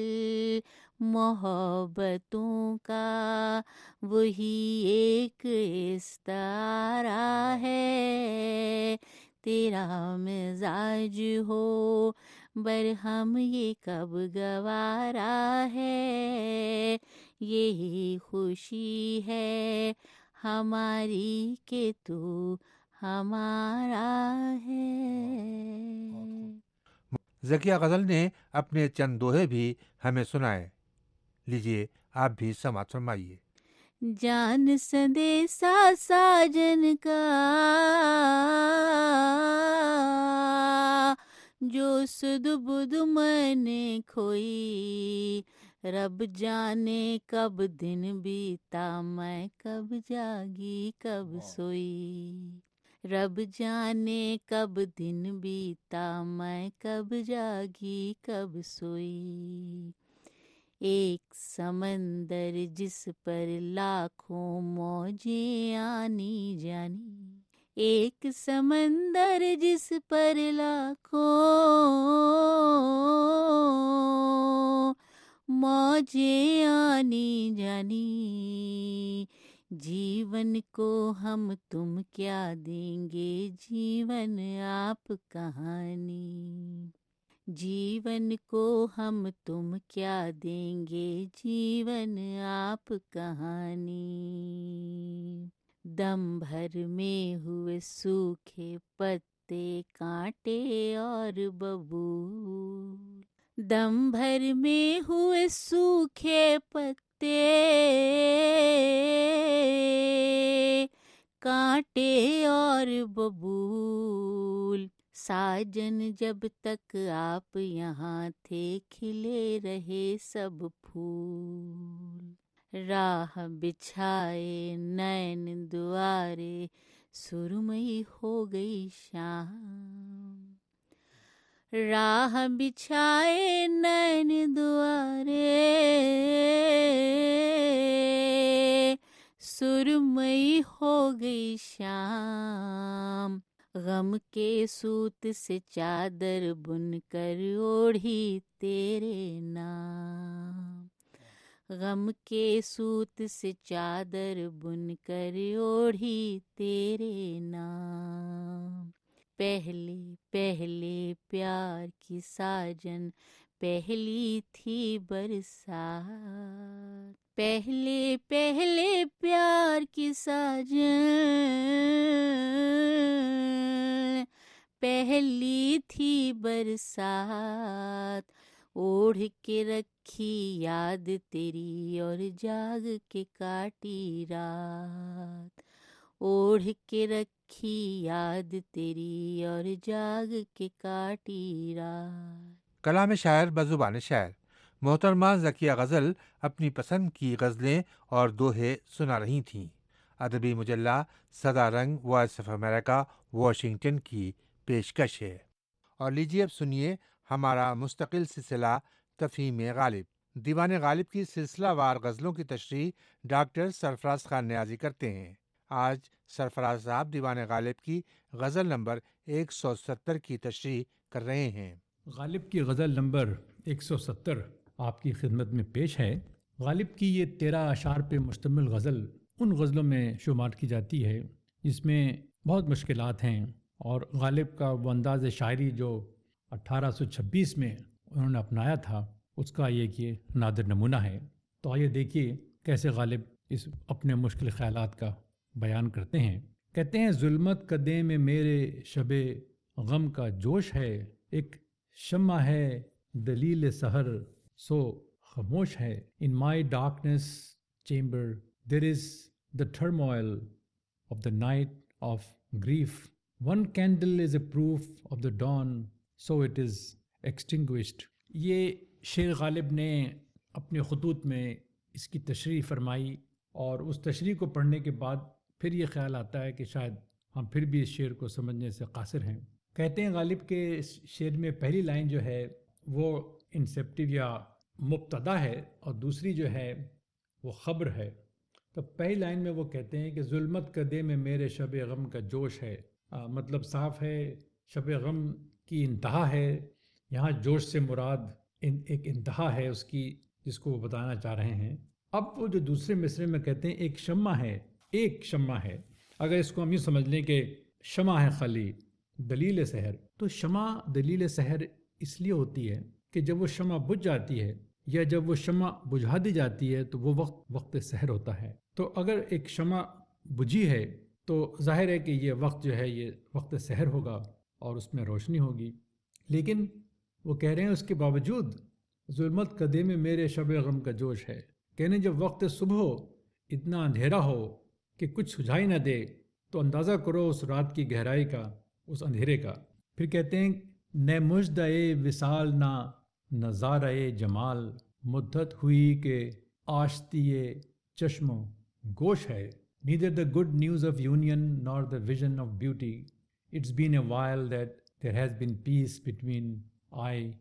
محبتوں کا وہی ایک استعارہ ہے، تیرا مزاج ہو برہم یہ کب گوارا ہے، یہی خوشی ہے ہماری کہ تو ہمارا ہے. ذکیہ غزل نے اپنے چند دوہے بھی ہمیں سنائے. لیجیے آپ بھی سماعت فرمائیے. जान संदेशा साजन का, जो सुध बुध मैंने खोई, रब जाने कब दिन बीता, मैं कब जागी कब सोई। रब जाने कब दिन बीता, मैं कब जागी कब सोई। एक समंदर जिस पर लाखों मौजें आनी जानी, एक समंदर जिस पर लाखों मौजें आनी जानी। जीवन को हम तुम क्या देंगे, जीवन आप कहानी। जीवन को हम तुम क्या देंगे, जीवन आप कहानी। दम भर में हुए सूखे पत्ते, कांटे और बबूल। दम भर में हुए सूखे पत्ते, कांटे और बबूल। साजन जब तक आप यहाँ थे, खिले रहे सब फूल। राह बिछाए नैन दुआरे, सुरमई हो गई शाम। राह बिछाए नैन दुआरे, सुरमई हो गई शाम। गम के सूत से चादर बुनकर ओढ़ी तेरे नाम। गम के सूत से चादर बुनकर ओढ़ी तेरे नाम। पहले पहले प्यार की साजन, पहली थी बरसात। पहले पहले प्यार की साजन, पहली थी बरसात। ओढ़ के रखी याद तेरी और जाग के काटी रात। ओढ़ के रखी याद तेरी और जाग के काटी रात। कलाम शायर बजुबान शायर मोहतरमा ज़किया गज़ल अपनी पसंद की गज़लें और दोहे सुना रही थीं। अदबी मुजल्ला सदा रंग वॉइस ऑफ अमेरिका वाशिंगटन की पेशकश है। और लीजिए अब सुनिए हमारा मुस्तकिल सिलसिला तफ़हीम गालिब। दीवान गालिब की सिलसिलावार गज़लों की तशरीह डॉक्टर सरफराज खान नियाज़ी करते हैं। आज सरफराज साहब दीवान गालिब की गज़ल नंबर 170 की तशरीह कर रहे हैं। गालिब की गज़ल नंबर 170 आपकी खिदमत में पेश है। गालिब की ये 13 अशार पे मुश्तमिल गज़ल उन गज़लों में शुमार की जाती है जिसमें बहुत मुश्किलात हैं, और गालिब का वो अंदाज़ शायरी जो 1826 में उन्होंने अपनाया था उसका ये नादिर नमूना है। तो आइए देखिए कैसे गालिब इस अपने मुश्किल ख़यालात का बयान करते हैं। कहते हैं, ज़ुल्मत कदे में मेरे शबे गम का जोश है, एक शम्मा है दलील सहर सो खामोश है। In my darkness chamber there is the turmoil of the night of grief. One candle is a proof of the dawn so it is extinguished. ये शेर गालिब ने अपने खतूत में इसकी तशरीह फरमाई, और उस तशरीह को पढ़ने के बाद फिर ये ख्याल आता है कि शायद हम फिर भी इस शेर को समझने से कासिर हैं। कहते हैं गालिब के इस शेर में पहली लाइन जो है वो इंसेप्टिव या मुब्तदा है, और दूसरी जो है वो ख़बर है। तो पहली लाइन में वो कहते हैं कि ज़ुल्मत कदे में मेरे शब गम का जोश है। मतलब साफ़ है, शब गम की इंतहा है। यहाँ जोश से मुराद एक इंतहा है उसकी, जिसको वो बताना चाह रहे हैं। अब वो जो दूसरे मिसरे में कहते हैं एक शम्मा है, एक शम्मा है। अगर इसको हम यूँ समझ लें कि शमा है खाली दलील सहर, तो शमा दलील सहर इसलिए होती है कि जब वो शमा बुझ जाती है या जब वो शमा बुझा दी जाती है तो वो वक्त सहर होता है। तो अगर एक शमा बुझी है तो जाहिर है कि ये वक्त जो है ये वक्त सहर होगा और उसमें रोशनी होगी। लेकिन वो कह रहे हैं उसके बावजूद ज़ुल्मत कदे में मेरे शब गम का जोश है। कहने जब वक्त सुबह اتنا اندھیرا ہو کہ کچھ سجھائی نہ دے تو اندازہ کرو اس رات کی گہرائی کا، اس اندھیرے کا۔ پھر کہتے ہیں نہ مژدۂ وصال نہ نظارۂ جمال، مدت ہوئی کہ آشتی چشم و گوش ہے۔ Neither the good news of union nor the vision of beauty. It's been a while that there has been peace between eye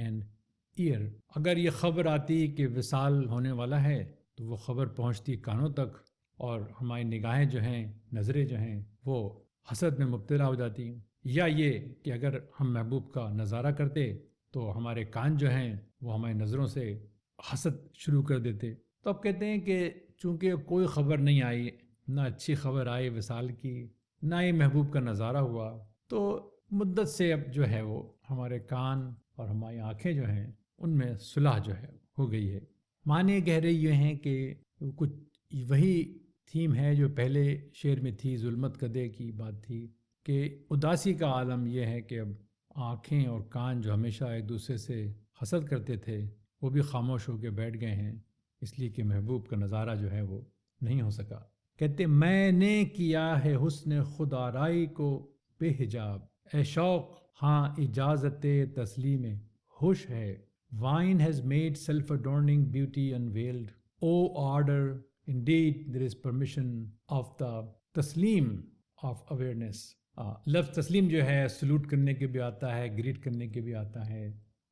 and ear. اگر یہ خبر آتی کہ وصال ہونے والا ہے تو وہ خبر پہنچتی کانوں تک، اور ہماری نگاہیں جو ہیں، نظریں جو ہیں، وہ حسد میں مبتلا ہو جاتی۔ یا یہ کہ اگر ہم محبوب کا نظارہ کرتے تو ہمارے کان جو ہیں وہ ہماری نظروں سے حسد شروع کر دیتے۔ تو اب کہتے ہیں کہ چونکہ کوئی خبر نہیں آئی، نہ اچھی خبر آئی وصال کی، نہ ہی محبوب کا نظارہ ہوا، تو مدت سے اب جو ہے وہ ہمارے کان اور ہماری آنکھیں جو ہیں ان میں صلح جو ہے ہو گئی ہے۔ معنی گہرے یہ ہیں کہ کچھ وہی تھیم ہے جو پہلے شعر میں تھی، ظلمت کدے کی بات تھی کہ اداسی کا عالم یہ ہے کہ اب آنکھیں اور کان جو ہمیشہ ایک دوسرے سے حسد کرتے تھے وہ بھی خاموش ہو کے بیٹھ گئے ہیں، اس لیے کہ محبوب کا نظارہ جو ہے وہ نہیں ہو سکا۔ کہتے میں نے کیا ہے حسن خود آرائی کو بے حجاب، اے شوق ہاں اجازت تسلیم ہوش ہے، wine has made self-adorning beauty unveiled. Oh order, indeed there is permission of the taslim of awareness. لفظ تسلیم جو ہے سلوٹ کرنے کے بھی آتا ہے، گریٹ کرنے کے بھی آتا ہے،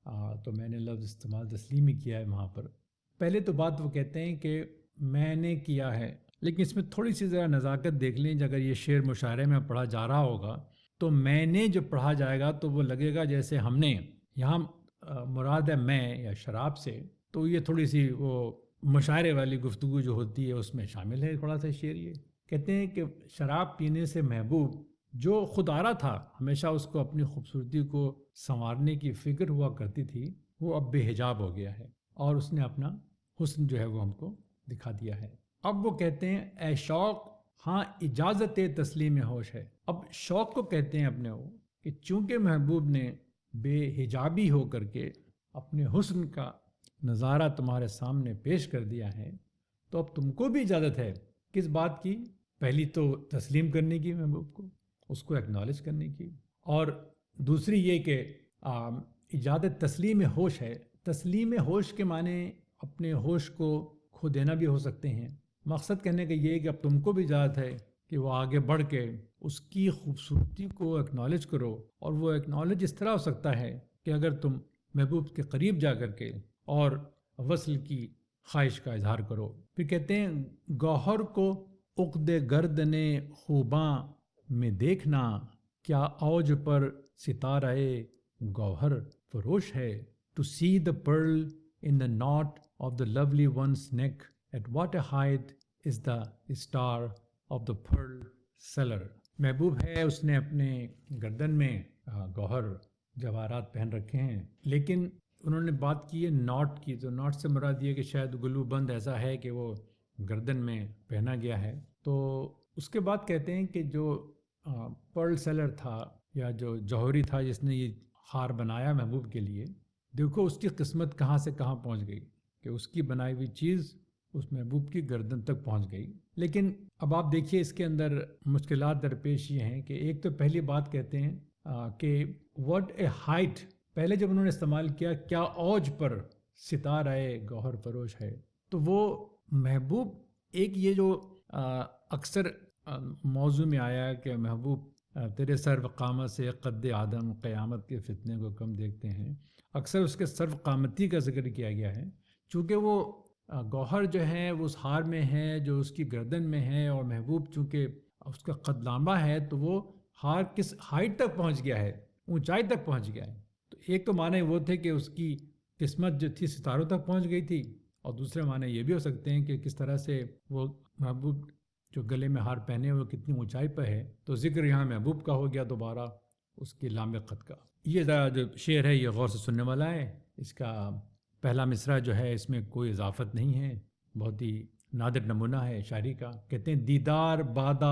تو میں نے لفظ استعمال تسلیم ہی کیا ہے وہاں پر۔ پہلے تو بات وہ کہتے ہیں کہ میں نے کیا ہے، لیکن اس میں تھوڑی سی ذرا نزاکت دیکھ لیں۔ اگر یہ شعر مشاعرے میں پڑھا جا رہا ہوگا تو میں نے جو پڑھا جائے گا تو وہ لگے گا جیسے ہم نے، یہاں مراد ہے میں یا شراب سے، تو یہ تھوڑی سی وہ مشاعرے والی گفتگو جو ہوتی ہے اس میں شامل ہے تھوڑا سا شعر۔ یہ کہتے ہیں کہ شراب پینے سے محبوب جو خود آرا تھا، ہمیشہ اس کو اپنی خوبصورتی کو سنوارنے کی فکر ہوا کرتی تھی، وہ اب بے حجاب ہو گیا ہے اور اس نے اپنا حسن جو ہے وہ ہم کو دکھا دیا ہے۔ اب وہ کہتے ہیں اے شوق ہاں اجازت تسلیم ہوش ہے۔ اب شوق کو کہتے ہیں اپنے وہ کہ چونکہ محبوب نے بے حجابی ہو کر کے اپنے حسن کا نظارہ تمہارے سامنے پیش کر دیا ہے، تو اب تم کو بھی اجازت ہے کس بات کی؟ پہلی تو تسلیم کرنے کی محبوب کو، اس کو ایکنالج کرنے کی، اور دوسری یہ کہ اجازت تسلیم ہوش ہے۔ تسلیم ہوش کے معنی اپنے ہوش کو کھو دینا بھی ہو سکتے ہیں۔ مقصد کہنے کا یہ ہے کہ اب تم کو بھی اجازت ہے کہ وہ آگے بڑھ کے اس کی خوبصورتی کو ایکنالج کرو، اور وہ ایکنالج اس طرح ہو سکتا ہے کہ اگر تم محبوب کے قریب جا کر کے اور وصل کی خواہش کا اظہار کرو۔ پھر کہتے ہیں گوہر کو عقد گردن خوباں میں دیکھنا، کیا اوج پر ستارہ گوہر فروش ہے۔ To see the pearl in the knot of the lovely one's neck, at what a height is the star of the pearl seller. محبوب ہے، اس نے اپنے گردن میں گوہر جواہرات پہن رکھے ہیں، لیکن انہوں نے بات کی ہے ناٹ کی، تو ناٹ سے مراد یہ کہ شاید گلو بند ایسا ہے کہ وہ گردن میں پہنا گیا ہے۔ تو اس کے بعد کہتے ہیں کہ جو پرل سیلر تھا یا جو جوہری تھا جس نے یہ ہار بنایا محبوب کے لیے، دیکھو اس کی قسمت کہاں سے کہاں پہنچ گئی کہ اس کی بنائی ہوئی چیز اس محبوب کی گردن تک پہنچ گئی۔ لیکن اب آپ دیکھیے اس کے اندر مشکلات درپیش یہ ہیں کہ ایک تو پہلی بات کہتے ہیں کہ what a height، پہلے جب انہوں نے استعمال کیا کیا اوج پر ستارہ گوہر فروش ہے، تو وہ محبوب ایک یہ جو اکثر موضوع میں آیا کہ محبوب تیرے سرو قامت سے قد آدم قیامت کے فتنے کو کم دیکھتے ہیں، اکثر اس کے سرو قامتی کا ذکر کیا گیا ہے، چونکہ وہ گوہر جو ہے وہ اس ہار میں ہے جو اس کی گردن میں ہے، اور محبوب چونکہ اس کا قد لمبا ہے تو وہ ہار کس ہائٹ تک پہنچ گیا ہے، اونچائی تک پہنچ گیا ہے۔ تو ایک تو معنی وہ تھے کہ اس کی قسمت جو تھی ستاروں تک پہنچ گئی تھی، اور دوسرے معنی یہ بھی ہو سکتے ہیں کہ کس طرح سے وہ محبوب جو گلے میں ہار پہنے وہ کتنی اونچائی پہ ہے، تو ذکر یہاں محبوب کا ہو گیا دوبارہ اس کے لامے قد کا۔ یہ جو شعر ہے یہ غور سے سننے والا ہے، اس کا پہلا مصرع جو ہے اس میں کوئی اضافت نہیں ہے، بہت ہی نادر نمونہ ہے شاعری کا۔ کہتے ہیں دیدار بادہ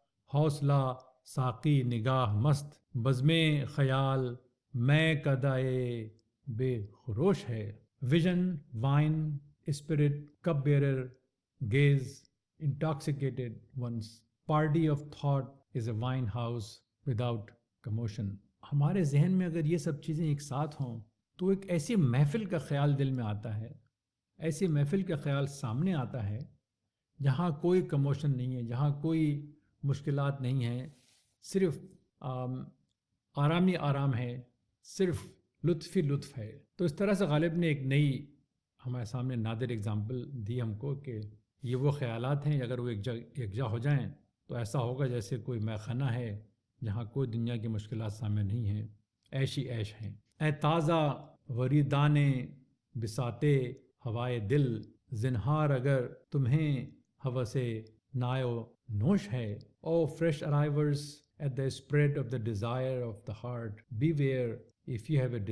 حوصلہ ساقی نگاہ مست، بزمے خیال میں کدائے بے خروش ہے، vision wine spirit cup bearer gives intoxicated ones. Party of thought is a wine house without commotion. ہمارے ذہن میں اگر یہ سب چیزیں ایک ساتھ ہوں تو ایک ایسی محفل کا خیال دل میں آتا ہے، ایسی محفل کا خیال سامنے آتا ہے جہاں کوئی کموشن نہیں ہے، جہاں کوئی مشکلات نہیں ہیں، صرف آرام ہی آرام ہے، صرف لطف ہی لطف ہے. تو اس طرح سے غالب نے ایک نئی ہمارے سامنے نادر اگزامپل دی ہم کو کہ یہ وہ خیالات ہیں، اگر وہ یکجا ہو جائیں تو ایسا ہوگا جیسے کوئی میخانہ ہے جہاں کوئی دنیا کی مشکلات سامنے نہیں ہیں، عیش ہی عیش ہیں. اے تازہ وریدانے بساتے ہوائے دل، زنہار اگر تمہیں ہوس نایو نوش ہے. O fresh arrivers at the spread of the desire of the heart, beware if you have a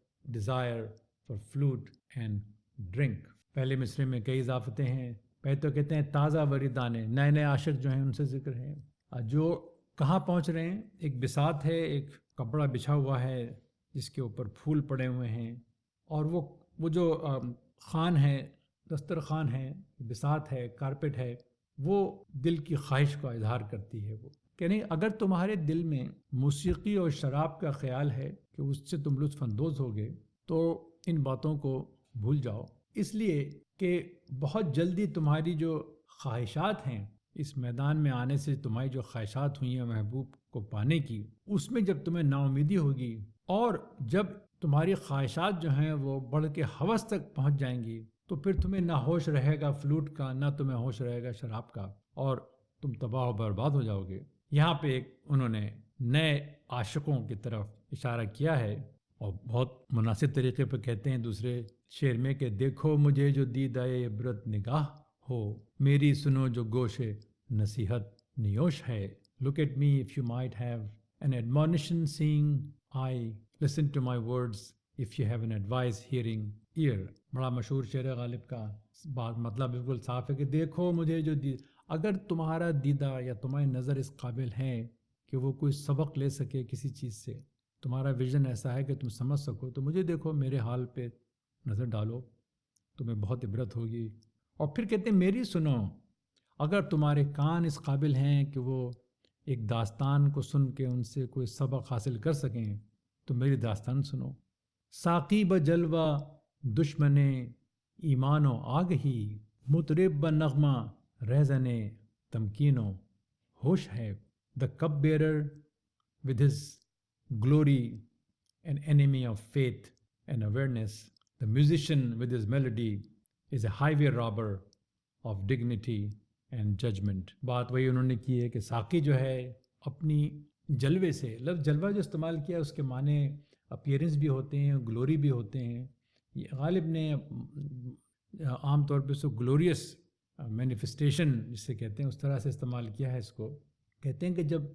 desire for flute and drink. پہلے مصرے میں کئی اضافتیں ہیں. پہلے تو کہتے ہیں تازہ وریدانے، نئے نئے عاشق جو ہیں ان سے ذکر ہے، جو کہاں پہنچ رہے ہیں. ایک بساط ہے، ایک کپڑا بچھا ہوا ہے جس کے اوپر پھول پڑے ہوئے ہیں، اور وہ جو خوان ہے، دسترخوان ہے، بساط ہے، کارپیٹ ہے، وہ دل کی خواہش کا اظہار کرتی ہے. وہ یعنی اگر تمہارے دل میں موسیقی اور شراب کا خیال ہے کہ اس سے تم لطف اندوز ہوگے تو ان باتوں کو بھول جاؤ، اس لیے کہ بہت جلدی تمہاری جو خواہشات ہیں، اس میدان میں آنے سے تمہاری جو خواہشات ہوئی ہیں محبوب کو پانے کی، اس میں جب تمہیں نا امیدی ہوگی اور جب تمہاری خواہشات جو ہیں وہ بڑھ کے ہوس تک پہنچ جائیں گی تو پھر تمہیں نہ ہوش رہے گا فلوٹ کا، نہ تمہیں ہوش رہے گا شراب کا، اور تم تباہ و برباد ہو جاؤ گے. یہاں پہ انہوں نے نئے عاشقوں کی طرف اشارہ کیا ہے اور بہت مناسب طریقے پہ کہتے ہیں دوسرے شعر میں کہ دیکھو مجھے جو دیدۂ عبرت نگاہ ہو، میری سنو جو گوش نصیحت نیوش ہے. Look at me if you might have an admonition seeing eye, listen to my words if you have an advice hearing ear. بڑا مشہور شعر ہے غالب کا، بات مطلب بالکل صاف ہے کہ دیکھو مجھے جو اگر تمہارا دیدہ یا تمہاری نظر اس قابل ہے کہ وہ کوئی سبق لے سکے کسی چیز سے، تمہارا ویژن ایسا ہے کہ تم سمجھ سکو، تو مجھے دیکھو، میرے حال پہ نظر ڈالو، تمہیں بہت عبرت ہوگی. اور پھر کہتے ہیں میری سنو، اگر تمہارے کان اس قابل ہیں کہ وہ ایک داستان کو سن کے ان سے کوئی سبق حاصل کر سکیں تو میری داستان سنو. ساقی بجلوہ دشمن ایمان و آگہی، مطرب بنغمہ رہزن تمکین و ہوش ہے. The cup bearer with his glory, an enemy of faith and awareness. The musician with his melody is a highway robber of dignity and judgment. بات وہی انہوں نے کی ہے کہ ساقی جو ہے اپنی جلوے سے، لفظ جلوہ جو استعمال کیا اس کے معنی اپیئرنس بھی ہوتے ہیں، گلوری بھی ہوتے ہیں. یہ غالب نے عام طور پہ گلوریس مینیفیسٹیشن جسے کہتے ہیں اس طرح سے استعمال کیا ہے. اس کو کہتے ہیں کہ جب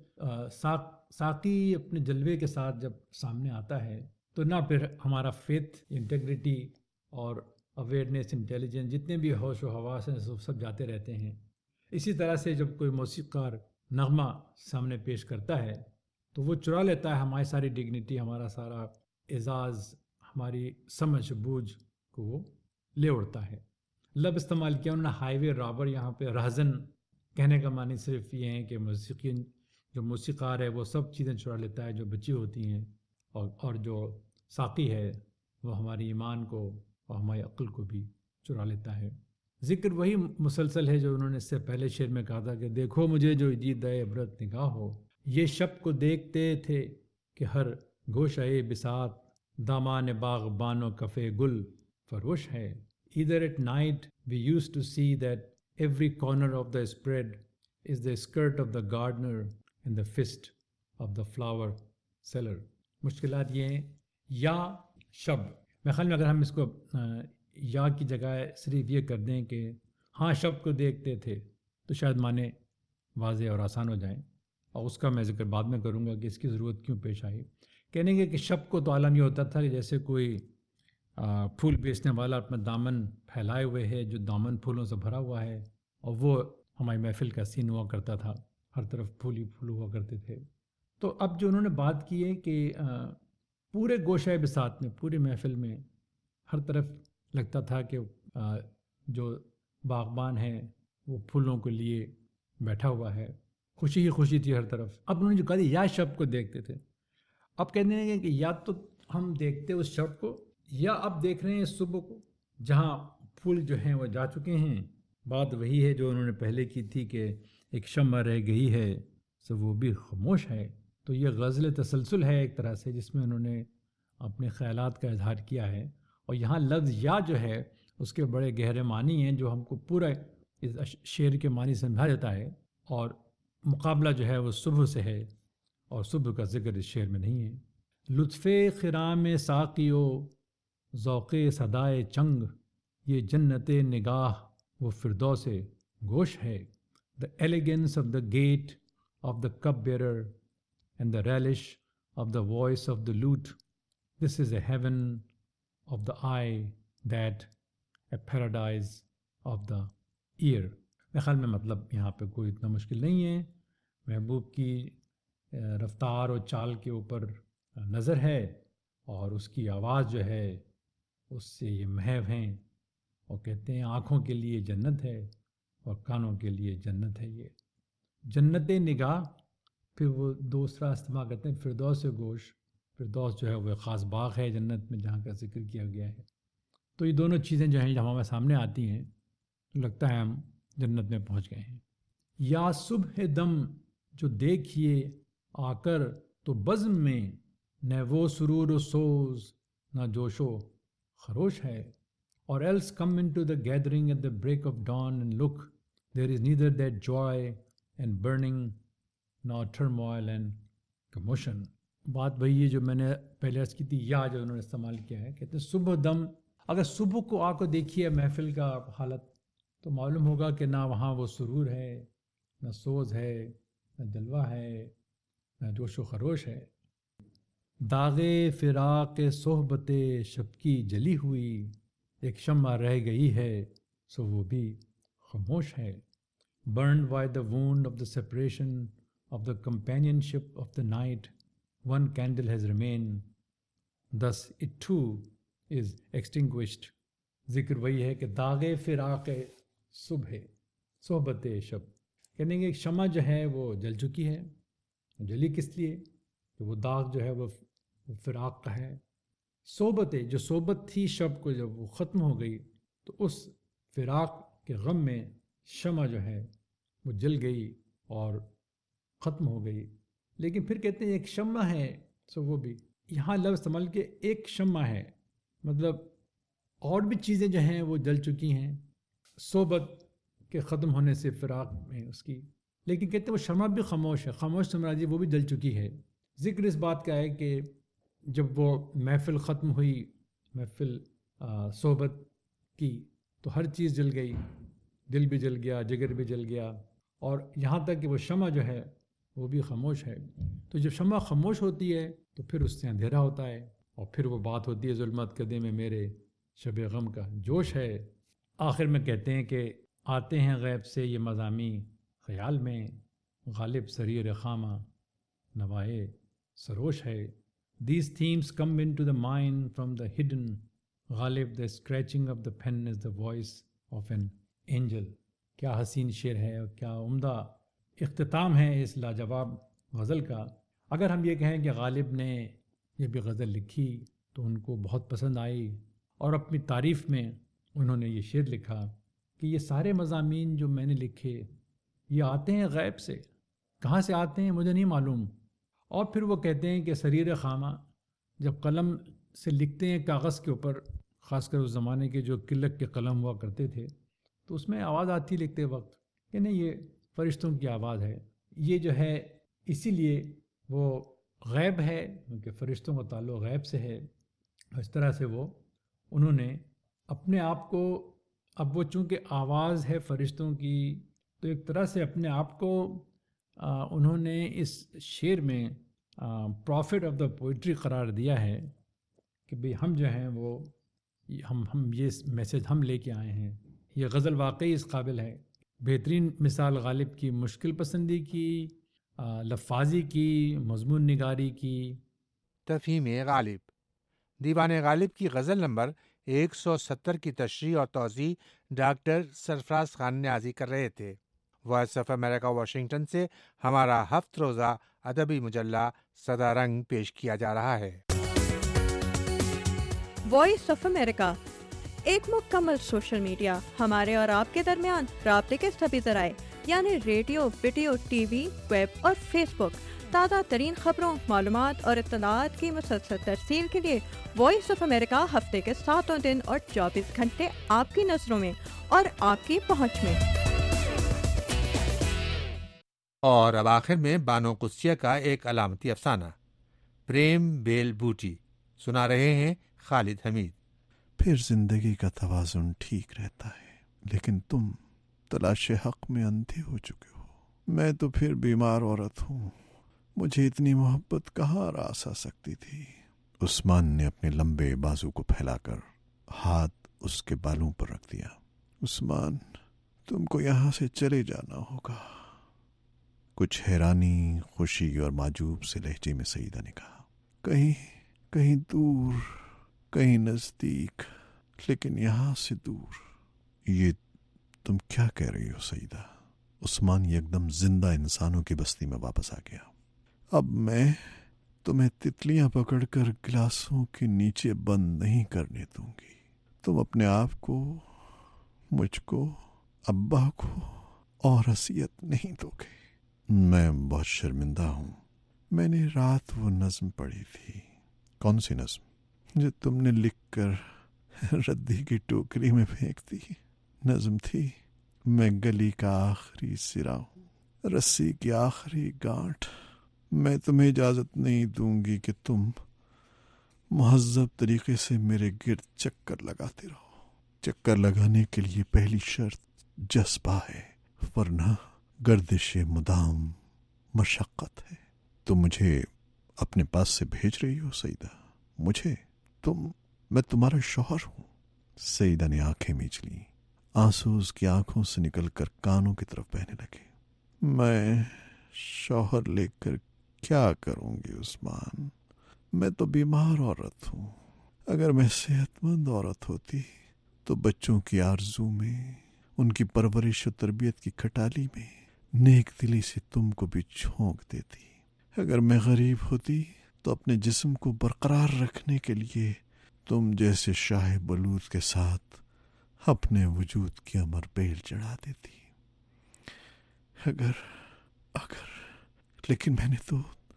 ساقی اپنے جلوے کے ساتھ جب سامنے آتا ہے تو نہ پھر ہمارا فیتھ، انٹیگریٹی اور اویئرنیس، انٹیلیجنس، جتنے بھی ہوش و حواس ہیں سب جاتے رہتے ہیں. اسی طرح سے جب کوئی موسیقار نغمہ سامنے پیش کرتا ہے تو وہ چرا لیتا ہے ہماری ساری ڈگنیٹی، ہمارا سارا اعزاز، ہماری سمجھ بوجھ کو وہ لے اڑتا ہے. لب استعمال کیا انہوں نے ہائی وے رابر. یہاں پہ رہزن کہنے کا معنی صرف یہ ہے کہ جو موسیقار ہے وہ سب چیزیں چرا لیتا ہے جو بچی ہوتی ہیں، اور جو ساقی ہے وہ ہماری ایمان کو اور ہماری عقل کو بھی چرا لیتا ہے. ذکر وہی مسلسل ہے جو انہوں نے اس سے پہلے شعر میں کہا تھا کہ دیکھو مجھے جو دیدۂ عبرت نگاہ ہو، یہ شب کو دیکھتے تھے کہ ہر گوشۂ بساط دامان باغ بانو کفے گل فروش ہے. Either at night we used to see that every corner of the spread is the skirt of the gardener and the fist of the flower seller. مشکلات یہ ہیں یا شب. میرے خیال میں اگر ہم اس کو یا کی جگہ صرف یہ کر دیں کہ ہاں شب کو دیکھتے تھے تو شاید معنی واضح اور آسان ہو جائیں، اور اس کا میں ذکر بعد میں کروں گا کہ اس کی ضرورت کیوں پیش آئی. کہنے گے کہ شب کو تو عالم یہ ہوتا تھا کہ جیسے کوئی پھول بیچنے والا اپنا دامن پھیلائے ہوئے ہے، جو دامن پھولوں سے بھرا ہوا ہے، اور وہ ہماری محفل کا سین ہوا کرتا تھا، ہر طرف پھول ہی پھول ہوا کرتے تھے. تو اب جو انہوں نے بات کی ہے کہ پورے گوشۂ بساط میں، پوری محفل میں ہر طرف لگتا تھا کہ جو باغبان ہیں وہ پھولوں کے لیے بیٹھا ہوا ہے، خوشی ہی خوشی تھی ہر طرف. اب انہوں نے جو کہا یا شب کو دیکھتے تھے، اب کہتے ہیں کہ یا تو ہم دیکھتے اس شب کو یا اب دیکھ رہے ہیں صبح کو جہاں پھول جو ہیں وہ جا چکے ہیں. بات وہی ہے جو انہوں نے پہلے کی تھی کہ ایک شمع رہ گئی ہے سو وہ بھی خاموش ہے. تو یہ غزل تسلسل ہے ایک طرح سے جس میں انہوں نے اپنے خیالات کا اظہار کیا ہے. اور یہاں لفظ یا جو ہے اس کے بڑے گہرے معنی ہیں جو ہم کو پورا اس شعر کے معنی سمجھا دیتا ہے. اور مقابلہ جو ہے وہ صبح سے ہے اور صبح کا ذکر اس شعر میں نہیں ہے. لطف خرام ساقی و ذوق صدائے چنگ، یہ جنت نگاہ وہ فردوس گوش ہے. The elegance of the gait of the cup-bearer and the relish of the voice of the lute, this is a heaven of the eye, that a paradise of the ear. میرے خیال میں مطلب یہاں پہ کوئی اتنا مشکل نہیں ہے. محبوب کی رفتار اور چال کے اوپر نظر ہے اور اس کی آواز جو ہے اس سے یہ محو ہیں، اور کہتے ہیں آنکھوں کے لیے جنت ہے اور کانوں کے لیے جنت ہے. یہ جنت نگاہ، پھر وہ دوسرا استعمال کرتے ہیں فردوس گوش. فردوس جو ہے وہ خاص باغ ہے جنت میں جہاں کا ذکر کیا گیا ہے. تو یہ دونوں چیزیں جو ہیں جب ہمارے سامنے آتی ہیں تو لگتا ہے ہم جنت میں پہنچ گئے ہیں. یا صبح دم جو دیکھیے آ کر تو بزم میں، نہ وہ سرور و سوز نہ جوش و خروش ہے. Or else come into the gathering at the break of dawn and look, there is neither that joy and burning nor turmoil and commotion. بات وہی ہے جو میں نے پہلے عرض کی تھی، یا جو انہوں نے استعمال کیا ہے. کہتے ہیں صبح دم، اگر صبح کو آ کو دیکھیے محفل کا حالت تو معلوم ہوگا کہ نہ وہاں وہ سرور ہے، نہ سوز ہے، نہ جلوہ ہے، نہ جوش و خروش ہے. داغ فراق صحبت شب کی جلی ہوئی، ایک شمع رہ گئی ہے سو وہ بھی خاموش ہے. Burned by the wound of the separation of the companionship of the night, one candle has remained, thus it too is extinguished. ذکر وہی ہے کہ داغ فراق صبح صحبت شب، کہنے کہ ایک شمع جو ہے وہ جل چکی ہے. جلی کس لیے؟ کہ وہ داغ جو ہے وہ فراق کا ہے. صحبت جو صحبت تھی شب کو جب وہ ختم ہو گئی تو اس فراق کے غم میں شمع جو ہے وہ جل گئی اور ختم ہو گئی. لیکن پھر کہتے ہیں ایک شمع ہے سو وہ بھی، یہاں لفظ استعمال کہ ایک شمع ہے، مطلب اور بھی چیزیں جو ہیں وہ جل چکی ہیں صحبت کے ختم ہونے سے فراق میں اس کی. لیکن کہتے ہیں وہ شمع بھی خاموش ہے. خاموش سمراجی وہ بھی جل چکی ہے. ذکر اس بات کا ہے کہ جب وہ محفل ختم ہوئی، محفل صحبت کی، تو ہر چیز جل گئی، دل بھی جل گیا، جگر بھی جل گیا، اور یہاں تک کہ وہ شمع جو ہے وہ بھی خاموش ہے. تو جب شمع خاموش ہوتی ہے تو پھر اس سے اندھیرا ہوتا ہے، اور پھر وہ بات ہوتی ہے ظلمت کدے میں میرے شب غم کا جوش ہے. آخر میں کہتے ہیں کہ آتے ہیں غیب سے یہ مضامی خیال میں، غالب سریر خامہ نوائے سروش ہے. These themes come into the mind from the hidden. Ghalib the scratching of the pen is the voice of an angel. کیا حسین شعر ہے اور کیا عمدہ اختتام ہے اس لاجواب غزل کا. اگر ہم یہ کہیں کہ غالب نے یہ بھی غزل لکھی تو ان کو بہت پسند آئی، اور اپنی تعریف میں انہوں نے یہ شعر لکھا کہ یہ سارے مضامین جو میں نے لکھے یہ آتے ہیں غیب سے. کہاں سے آتے ہیں مجھے نہیں معلوم. اور پھر وہ کہتے ہیں کہ سریر خامہ، جب قلم سے لکھتے ہیں کاغذ کے اوپر، خاص کر اس زمانے کے جو قلت کے قلم ہوا کرتے تھے، تو اس میں آواز آتی لکھتے وقت کہ نہیں یہ فرشتوں کی آواز ہے. یہ جو ہے اسی لیے وہ غیب ہے کیونکہ فرشتوں کا تعلق غیب سے ہے. اس طرح سے وہ انہوں نے اپنے آپ کو، اب وہ چونکہ آواز ہے فرشتوں کی، تو ایک طرح سے اپنے آپ کو انہوں نے اس شعر میں پروفٹ آف دا پوئٹری قرار دیا ہے کہ بھئی ہم جو ہیں وہ ہم یہ میسج ہم لے کے آئے ہیں. یہ غزل واقعی اس قابل ہے. بہترین مثال غالب کی مشکل پسندی کی، لفاظی کی، مضمون نگاری کی. تفہیم غالب، دیوان غالب کی غزل نمبر 170 کی تشریح اور توضیح ڈاکٹر سرفراز خان نیازی کر رہے تھے۔ وائس آف امریکہ واشنگٹن سے ہمارا ہفت روزہ ادبی مجلہ صدا رنگ پیش کیا جا رہا ہے۔ وائس آف امریکہ ایک مکمل سوشل میڈیا، ہمارے اور آپ کے درمیان رابطے کے سبھی ذرائع یعنی radio, video, TV, web اور فیس بک۔ تازہ ترین خبروں، معلومات اور اطلاعات کی مسلسل ترسیل کے لیے وائس آف امریکہ ہفتے کے 7 دن اور 24 گھنٹے آپ کی نظروں میں اور آپ کی پہنچ میں۔ اور اب آخر میں بانو قدسیہ کا ایک علامتی افسانہ، پریم بیل بوٹی، سنا رہے ہیں خالد حمید۔ پھر زندگی کا توازن ٹھیک رہتا ہے، لیکن تم تلاش حق میں اندھے ہو چکے ہو۔ میں تو پھر بیمار عورت ہوں، مجھے اتنی محبت کہاں راس آ سکتی تھی۔ عثمان نے اپنے لمبے بازو کو پھیلا کر ہاتھ اس کے بالوں پر رکھ دیا۔ عثمان، تم کو یہاں سے چلے جانا ہوگا۔ کچھ حیرانی، خوشی اور معجوب سے لہجے میں سیدہ نے کہا، کہیں دور، کہیں نزدیک، لیکن یہاں سے دور۔ یہ تم کیا کہہ رہی ہو سیدہ؟ عثمان یکدم زندہ انسانوں کی بستی میں واپس آ گیا۔ اب میں تمہیں تتلیاں پکڑ کر گلاسوں کے نیچے بند نہیں کرنے دوں گی۔ تم اپنے آپ کو، مجھ کو، ابا کو اور اذیت نہیں دو گے۔ میں بہت شرمندہ ہوں۔ میں نے رات وہ نظم پڑھی تھی۔ کون سی نظم؟ جو تم نے لکھ کر ردی کی ٹوکری میں پھینک دی۔ نظم تھی، میں گلی کا آخری سرا ہوں، رسی کی آخری گانٹھ۔ میں تمہیں اجازت نہیں دوں گی کہ تم مہذب طریقے سے میرے گرد چکر لگاتے رہو۔ چکر لگانے کے لیے پہلی شرط جذبہ ہے، ورنہ گردش مدام مشقت ہے۔ تم مجھے اپنے پاس سے بھیج رہی ہو سیدہ؟ مجھے؟ میں تمہارا شوہر ہوں۔ سیدہ نے آنکھیں میچ لیں، آنسو اس کی آنکھوں سے نکل کر کانوں کی طرف بہنے لگے۔ میں شوہر لے کر کیا کروں گی عثمان؟ میں تو بیمار عورت ہوں۔ اگر میں صحت مند عورت ہوتی تو بچوں کی آرزو میں، ان کی پرورش و تربیت کی کھٹالی میں نیک دلی سے تم کو بھی جھونک دیتی۔ اگر میں غریب ہوتی تو اپنے جسم کو برقرار رکھنے کے لیے تم جیسے شاہ بلوط کے ساتھ اپنے وجود کی امر بیل چڑھا دیتی۔ لیکن میں نے تو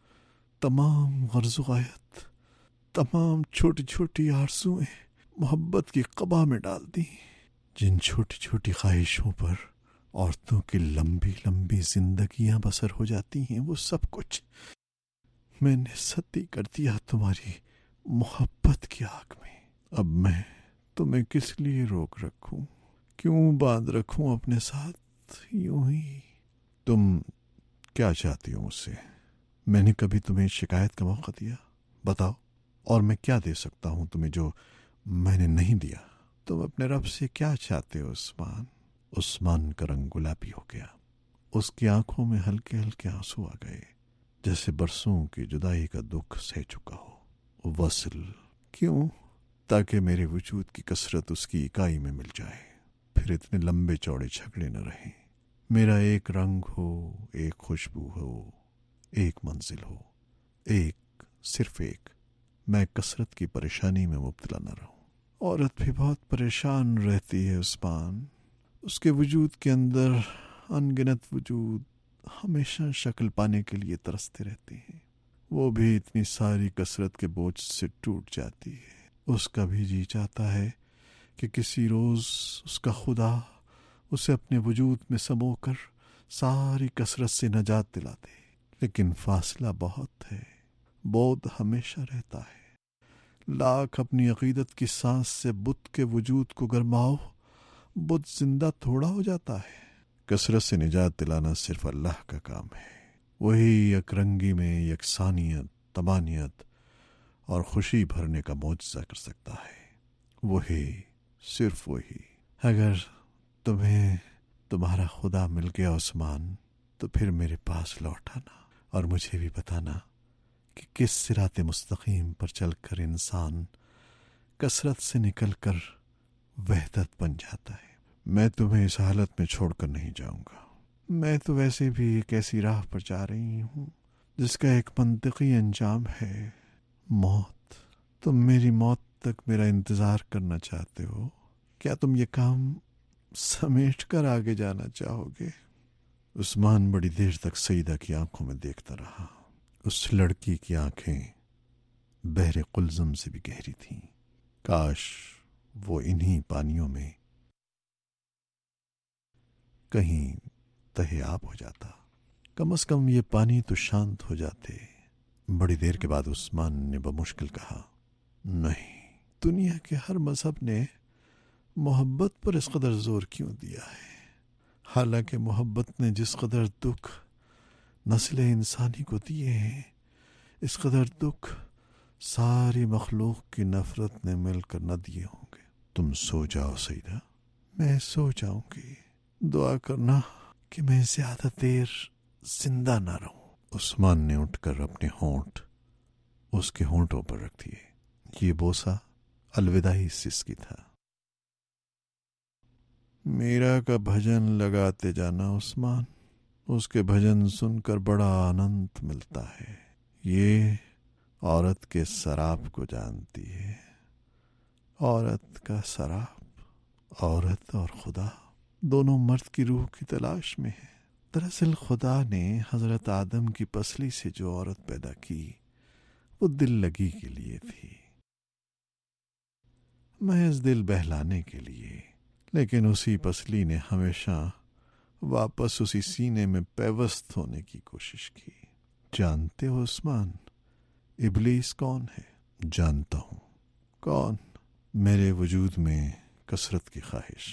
تمام غرض و غایت، تمام چھوٹی چھوٹی آرزویں محبت کی قبا میں ڈال دی۔ جن چھوٹی چھوٹی خواہشوں پر عورتوں کی لمبی لمبی زندگیاں بسر ہو جاتی ہیں، وہ سب کچھ میں نے ستی کر دیا تمہاری محبت کی آگ میں۔ اب میں تمہیں کس لیے روک رکھوں؟ کیوں باندھ رکھوں اپنے ساتھ یوں ہی؟ تم کیا چاہتی ہو مجھ سے؟ میں نے کبھی تمہیں شکایت کا موقع دیا؟ بتاؤ، اور میں کیا دے سکتا ہوں تمہیں جو میں نے نہیں دیا؟ تم اپنے رب سے کیا چاہتے ہو عثمان؟ عثمان کا رنگ گلابی ہو گیا، اس کی آنکھوں میں ہلکے ہلکے آنسو آ گئے، جیسے برسوں کی جدائی کا دکھ سہ چکا ہو۔ وصل کیوں؟ تاکہ میرے وجود کی کثرت اس کی اکائی میں مل جائے، پھر اتنے لمبے چوڑے جھگڑے نہ رہیں۔ میرا ایک رنگ ہو، ایک خوشبو ہو، ایک منزل ہو، صرف ایک۔ میں کثرت کی پریشانی میں مبتلا نہ رہوں۔ عورت بھی بہت پریشان رہتی ہے عثمان، اس کے وجود کے اندر ان گنت وجود ہمیشہ شکل پانے کے لیے ترستے رہتے ہیں۔ وہ بھی اتنی ساری کثرت کے بوجھ سے ٹوٹ جاتی ہے۔ اس کا بھی جی چاہتا ہے کہ کسی روز اس کا خدا اسے اپنے وجود میں سمو کر ساری کثرت سے نجات دلا دے، لیکن فاصلہ بہت ہے، بودھ ہمیشہ رہتا ہے۔ لاکھ اپنی عقیدت کی سانس سے بت کے وجود کو گرماؤ، بت زندہ تھوڑا ہو جاتا ہے۔ کثرت سے نجات دلانا صرف اللہ کا کام ہے، وہی یک رنگی میں یکسانیت، تمانیت اور خوشی بھرنے کا معجزہ کر سکتا ہے، وہی، صرف وہی۔ اگر تمہیں تمہارا خدا مل گیا عثمان، تو پھر میرے پاس لوٹ آنا اور مجھے بھی بتانا کہ کس صراط مستقیم پر چل کر انسان کثرت سے نکل کر وحدت بن جاتا ہے۔ میں تمہیں اس حالت میں چھوڑ کر نہیں جاؤں گا. میں تو ویسے بھی ایک ایسی راہ پر جا رہی ہوں جس کا ایک منطقی انجام ہے موت. تم میری موت تک میرا انتظار کرنا چاہتے ہو. کیا تم یہ کام سمیٹ کر آگے جانا چاہو گے؟ عثمان بڑی دیر تک سیدہ کی آنکھوں میں دیکھتا رہا. اس لڑکی کی آنکھیں بحر قلزم سے بھی گہری تھیں. کاش وہ انہی پانیوں میں کہیں تہے آب ہو جاتا. کم از کم یہ پانی تو شانت ہو جاتے. بڑی دیر کے بعد عثمان نے بمشکل کہا، نہیں، دنیا کے ہر مذہب نے محبت پر اس قدر زور کیوں دیا ہے؟ حالانکہ محبت نے جس قدر دکھ نسل انسانی کو دیے ہیں، اس قدر دکھ ساری مخلوق کی نفرت نے مل کر نہ دیے ہوں گے. تم سو جاؤ سیدہ، میں سو جاؤں گی. دعا کرنا کہ میں زیادہ دیر زندہ نہ رہوں. عثمان نے اٹھ کر اپنے ہونٹ اس کے ہونٹوں پر رکھ دیے. یہ بوسہ الوداعی سسکی تھا. میرا کا بھجن لگاتے جانا عثمان، اس کے بھجن سن کر بڑا آنند ملتا ہے. یہ عورت کے سراب کو جانتی ہے. عورت کا سراب، عورت اور خدا دونوں مرد کی روح کی تلاش میں ہے. دراصل خدا نے حضرت آدم کی پسلی سے جو عورت پیدا کی وہ دل لگی کے لیے تھی، محض دل بہلانے کے لیے. لیکن اسی پسلی نے ہمیشہ واپس اسی سینے میں پیوست ہونے کی کوشش کی. جانتے ہو عثمان، ابلیس کون ہے؟ جانتا ہوں. کون؟ میرے وجود میں کثرت کی خواہش.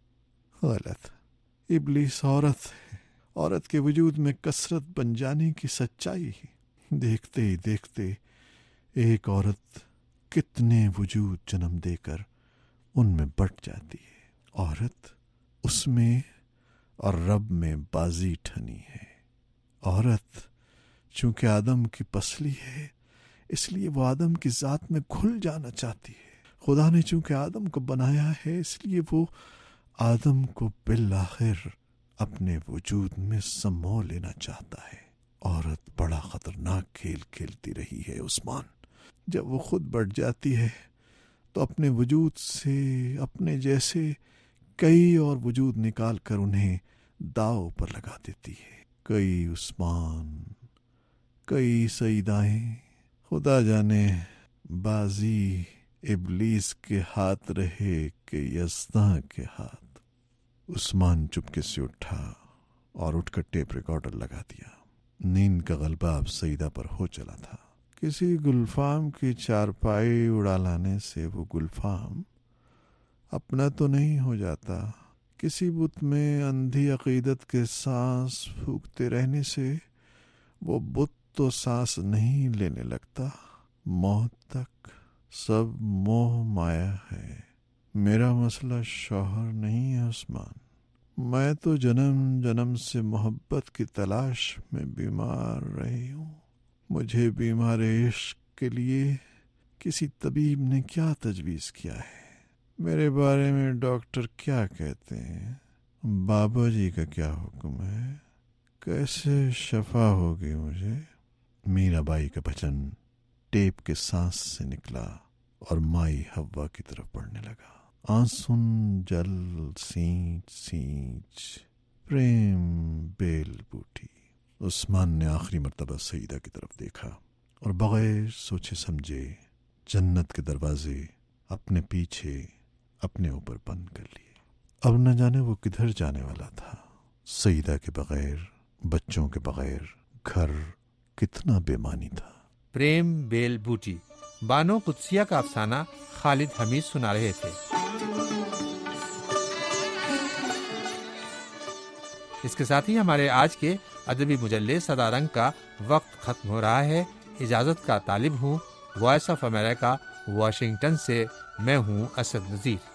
غلط. ابلیس عورت ہے. عورت کے وجود میں کثرت بن جانے کی سچائی. دیکھتے ہی دیکھتے ایک عورت کتنے وجود جنم دے کر ان میں بٹ جاتی ہے. عورت اس میں اور رب میں بازی ٹھنی ہے. عورت چونکہ آدم کی پسلی ہے اس لیے وہ آدم کی ذات میں گھل جانا چاہتی ہے. خدا نے چونکہ آدم کو بنایا ہے اس لیے وہ آدم کو بالآخر اپنے وجود میں سمو لینا چاہتا ہے. عورت بڑا خطرناک کھیل کھیلتی رہی ہے عثمان. جب وہ خود بڑھ جاتی ہے تو اپنے وجود سے اپنے جیسے کئی اور وجود نکال کر انہیں داؤ پر لگا دیتی ہے. کئی عثمان، کئی سیدائیں. خدا جانے بازی ابلیس کے ہاتھ رہے کہ یزداں کے ہاتھ. عثمان چپکے سے اٹھا اور اٹھ کر ٹیپ ریکارڈر لگا دیا. نیند کا غلبہ اب سیدہ پر ہو چلا تھا. کسی گلفام کی چارپائی اڑا لانے سے وہ گلفام اپنا تو نہیں ہو جاتا. کسی بت میں اندھی عقیدت کے سانس پھونکتے رہنے سے وہ بت تو سانس نہیں لینے لگتا. موت تک سب موہ مایا ہے. میرا مسئلہ شوہر نہیں ہے عثمان. میں تو جنم جنم سے محبت کی تلاش میں بیمار رہی ہوں. مجھے بیمار عشق کے لیے کسی طبیب نے کیا تجویز کیا ہے؟ میرے بارے میں ڈاکٹر کیا کہتے ہیں؟ بابا جی کا کیا حکم ہے؟ کیسے شفا ہوگی مجھے؟ میرا بائی کا بچن ٹیپ کے سانس سے نکلا اور مائی ہوا کی طرف بڑھنے لگا. آنسن جل سینچ سینچ پریم بیل بوٹی. عثمان نے آخری مرتبہ سیدہ کی طرف دیکھا اور بغیر سوچے سمجھے جنت کے دروازے اپنے پیچھے اپنے اوپر بند کر لیے. اب نہ جانے وہ کدھر جانے والا تھا. سیدہ کے بغیر، بچوں کے بغیر گھر کتنا بے معنی تھا. پریم بیل بوٹی بانو قدسیہ کا افسانہ خالد حمید سنا رہے تھے. اس کے ساتھ ہی ہمارے آج کے ادبی مجلے صدا رنگ کا وقت ختم ہو رہا ہے. اجازت کا طالب ہوں. وائس آف امریکہ واشنگٹن سے میں ہوں اسد نذیر.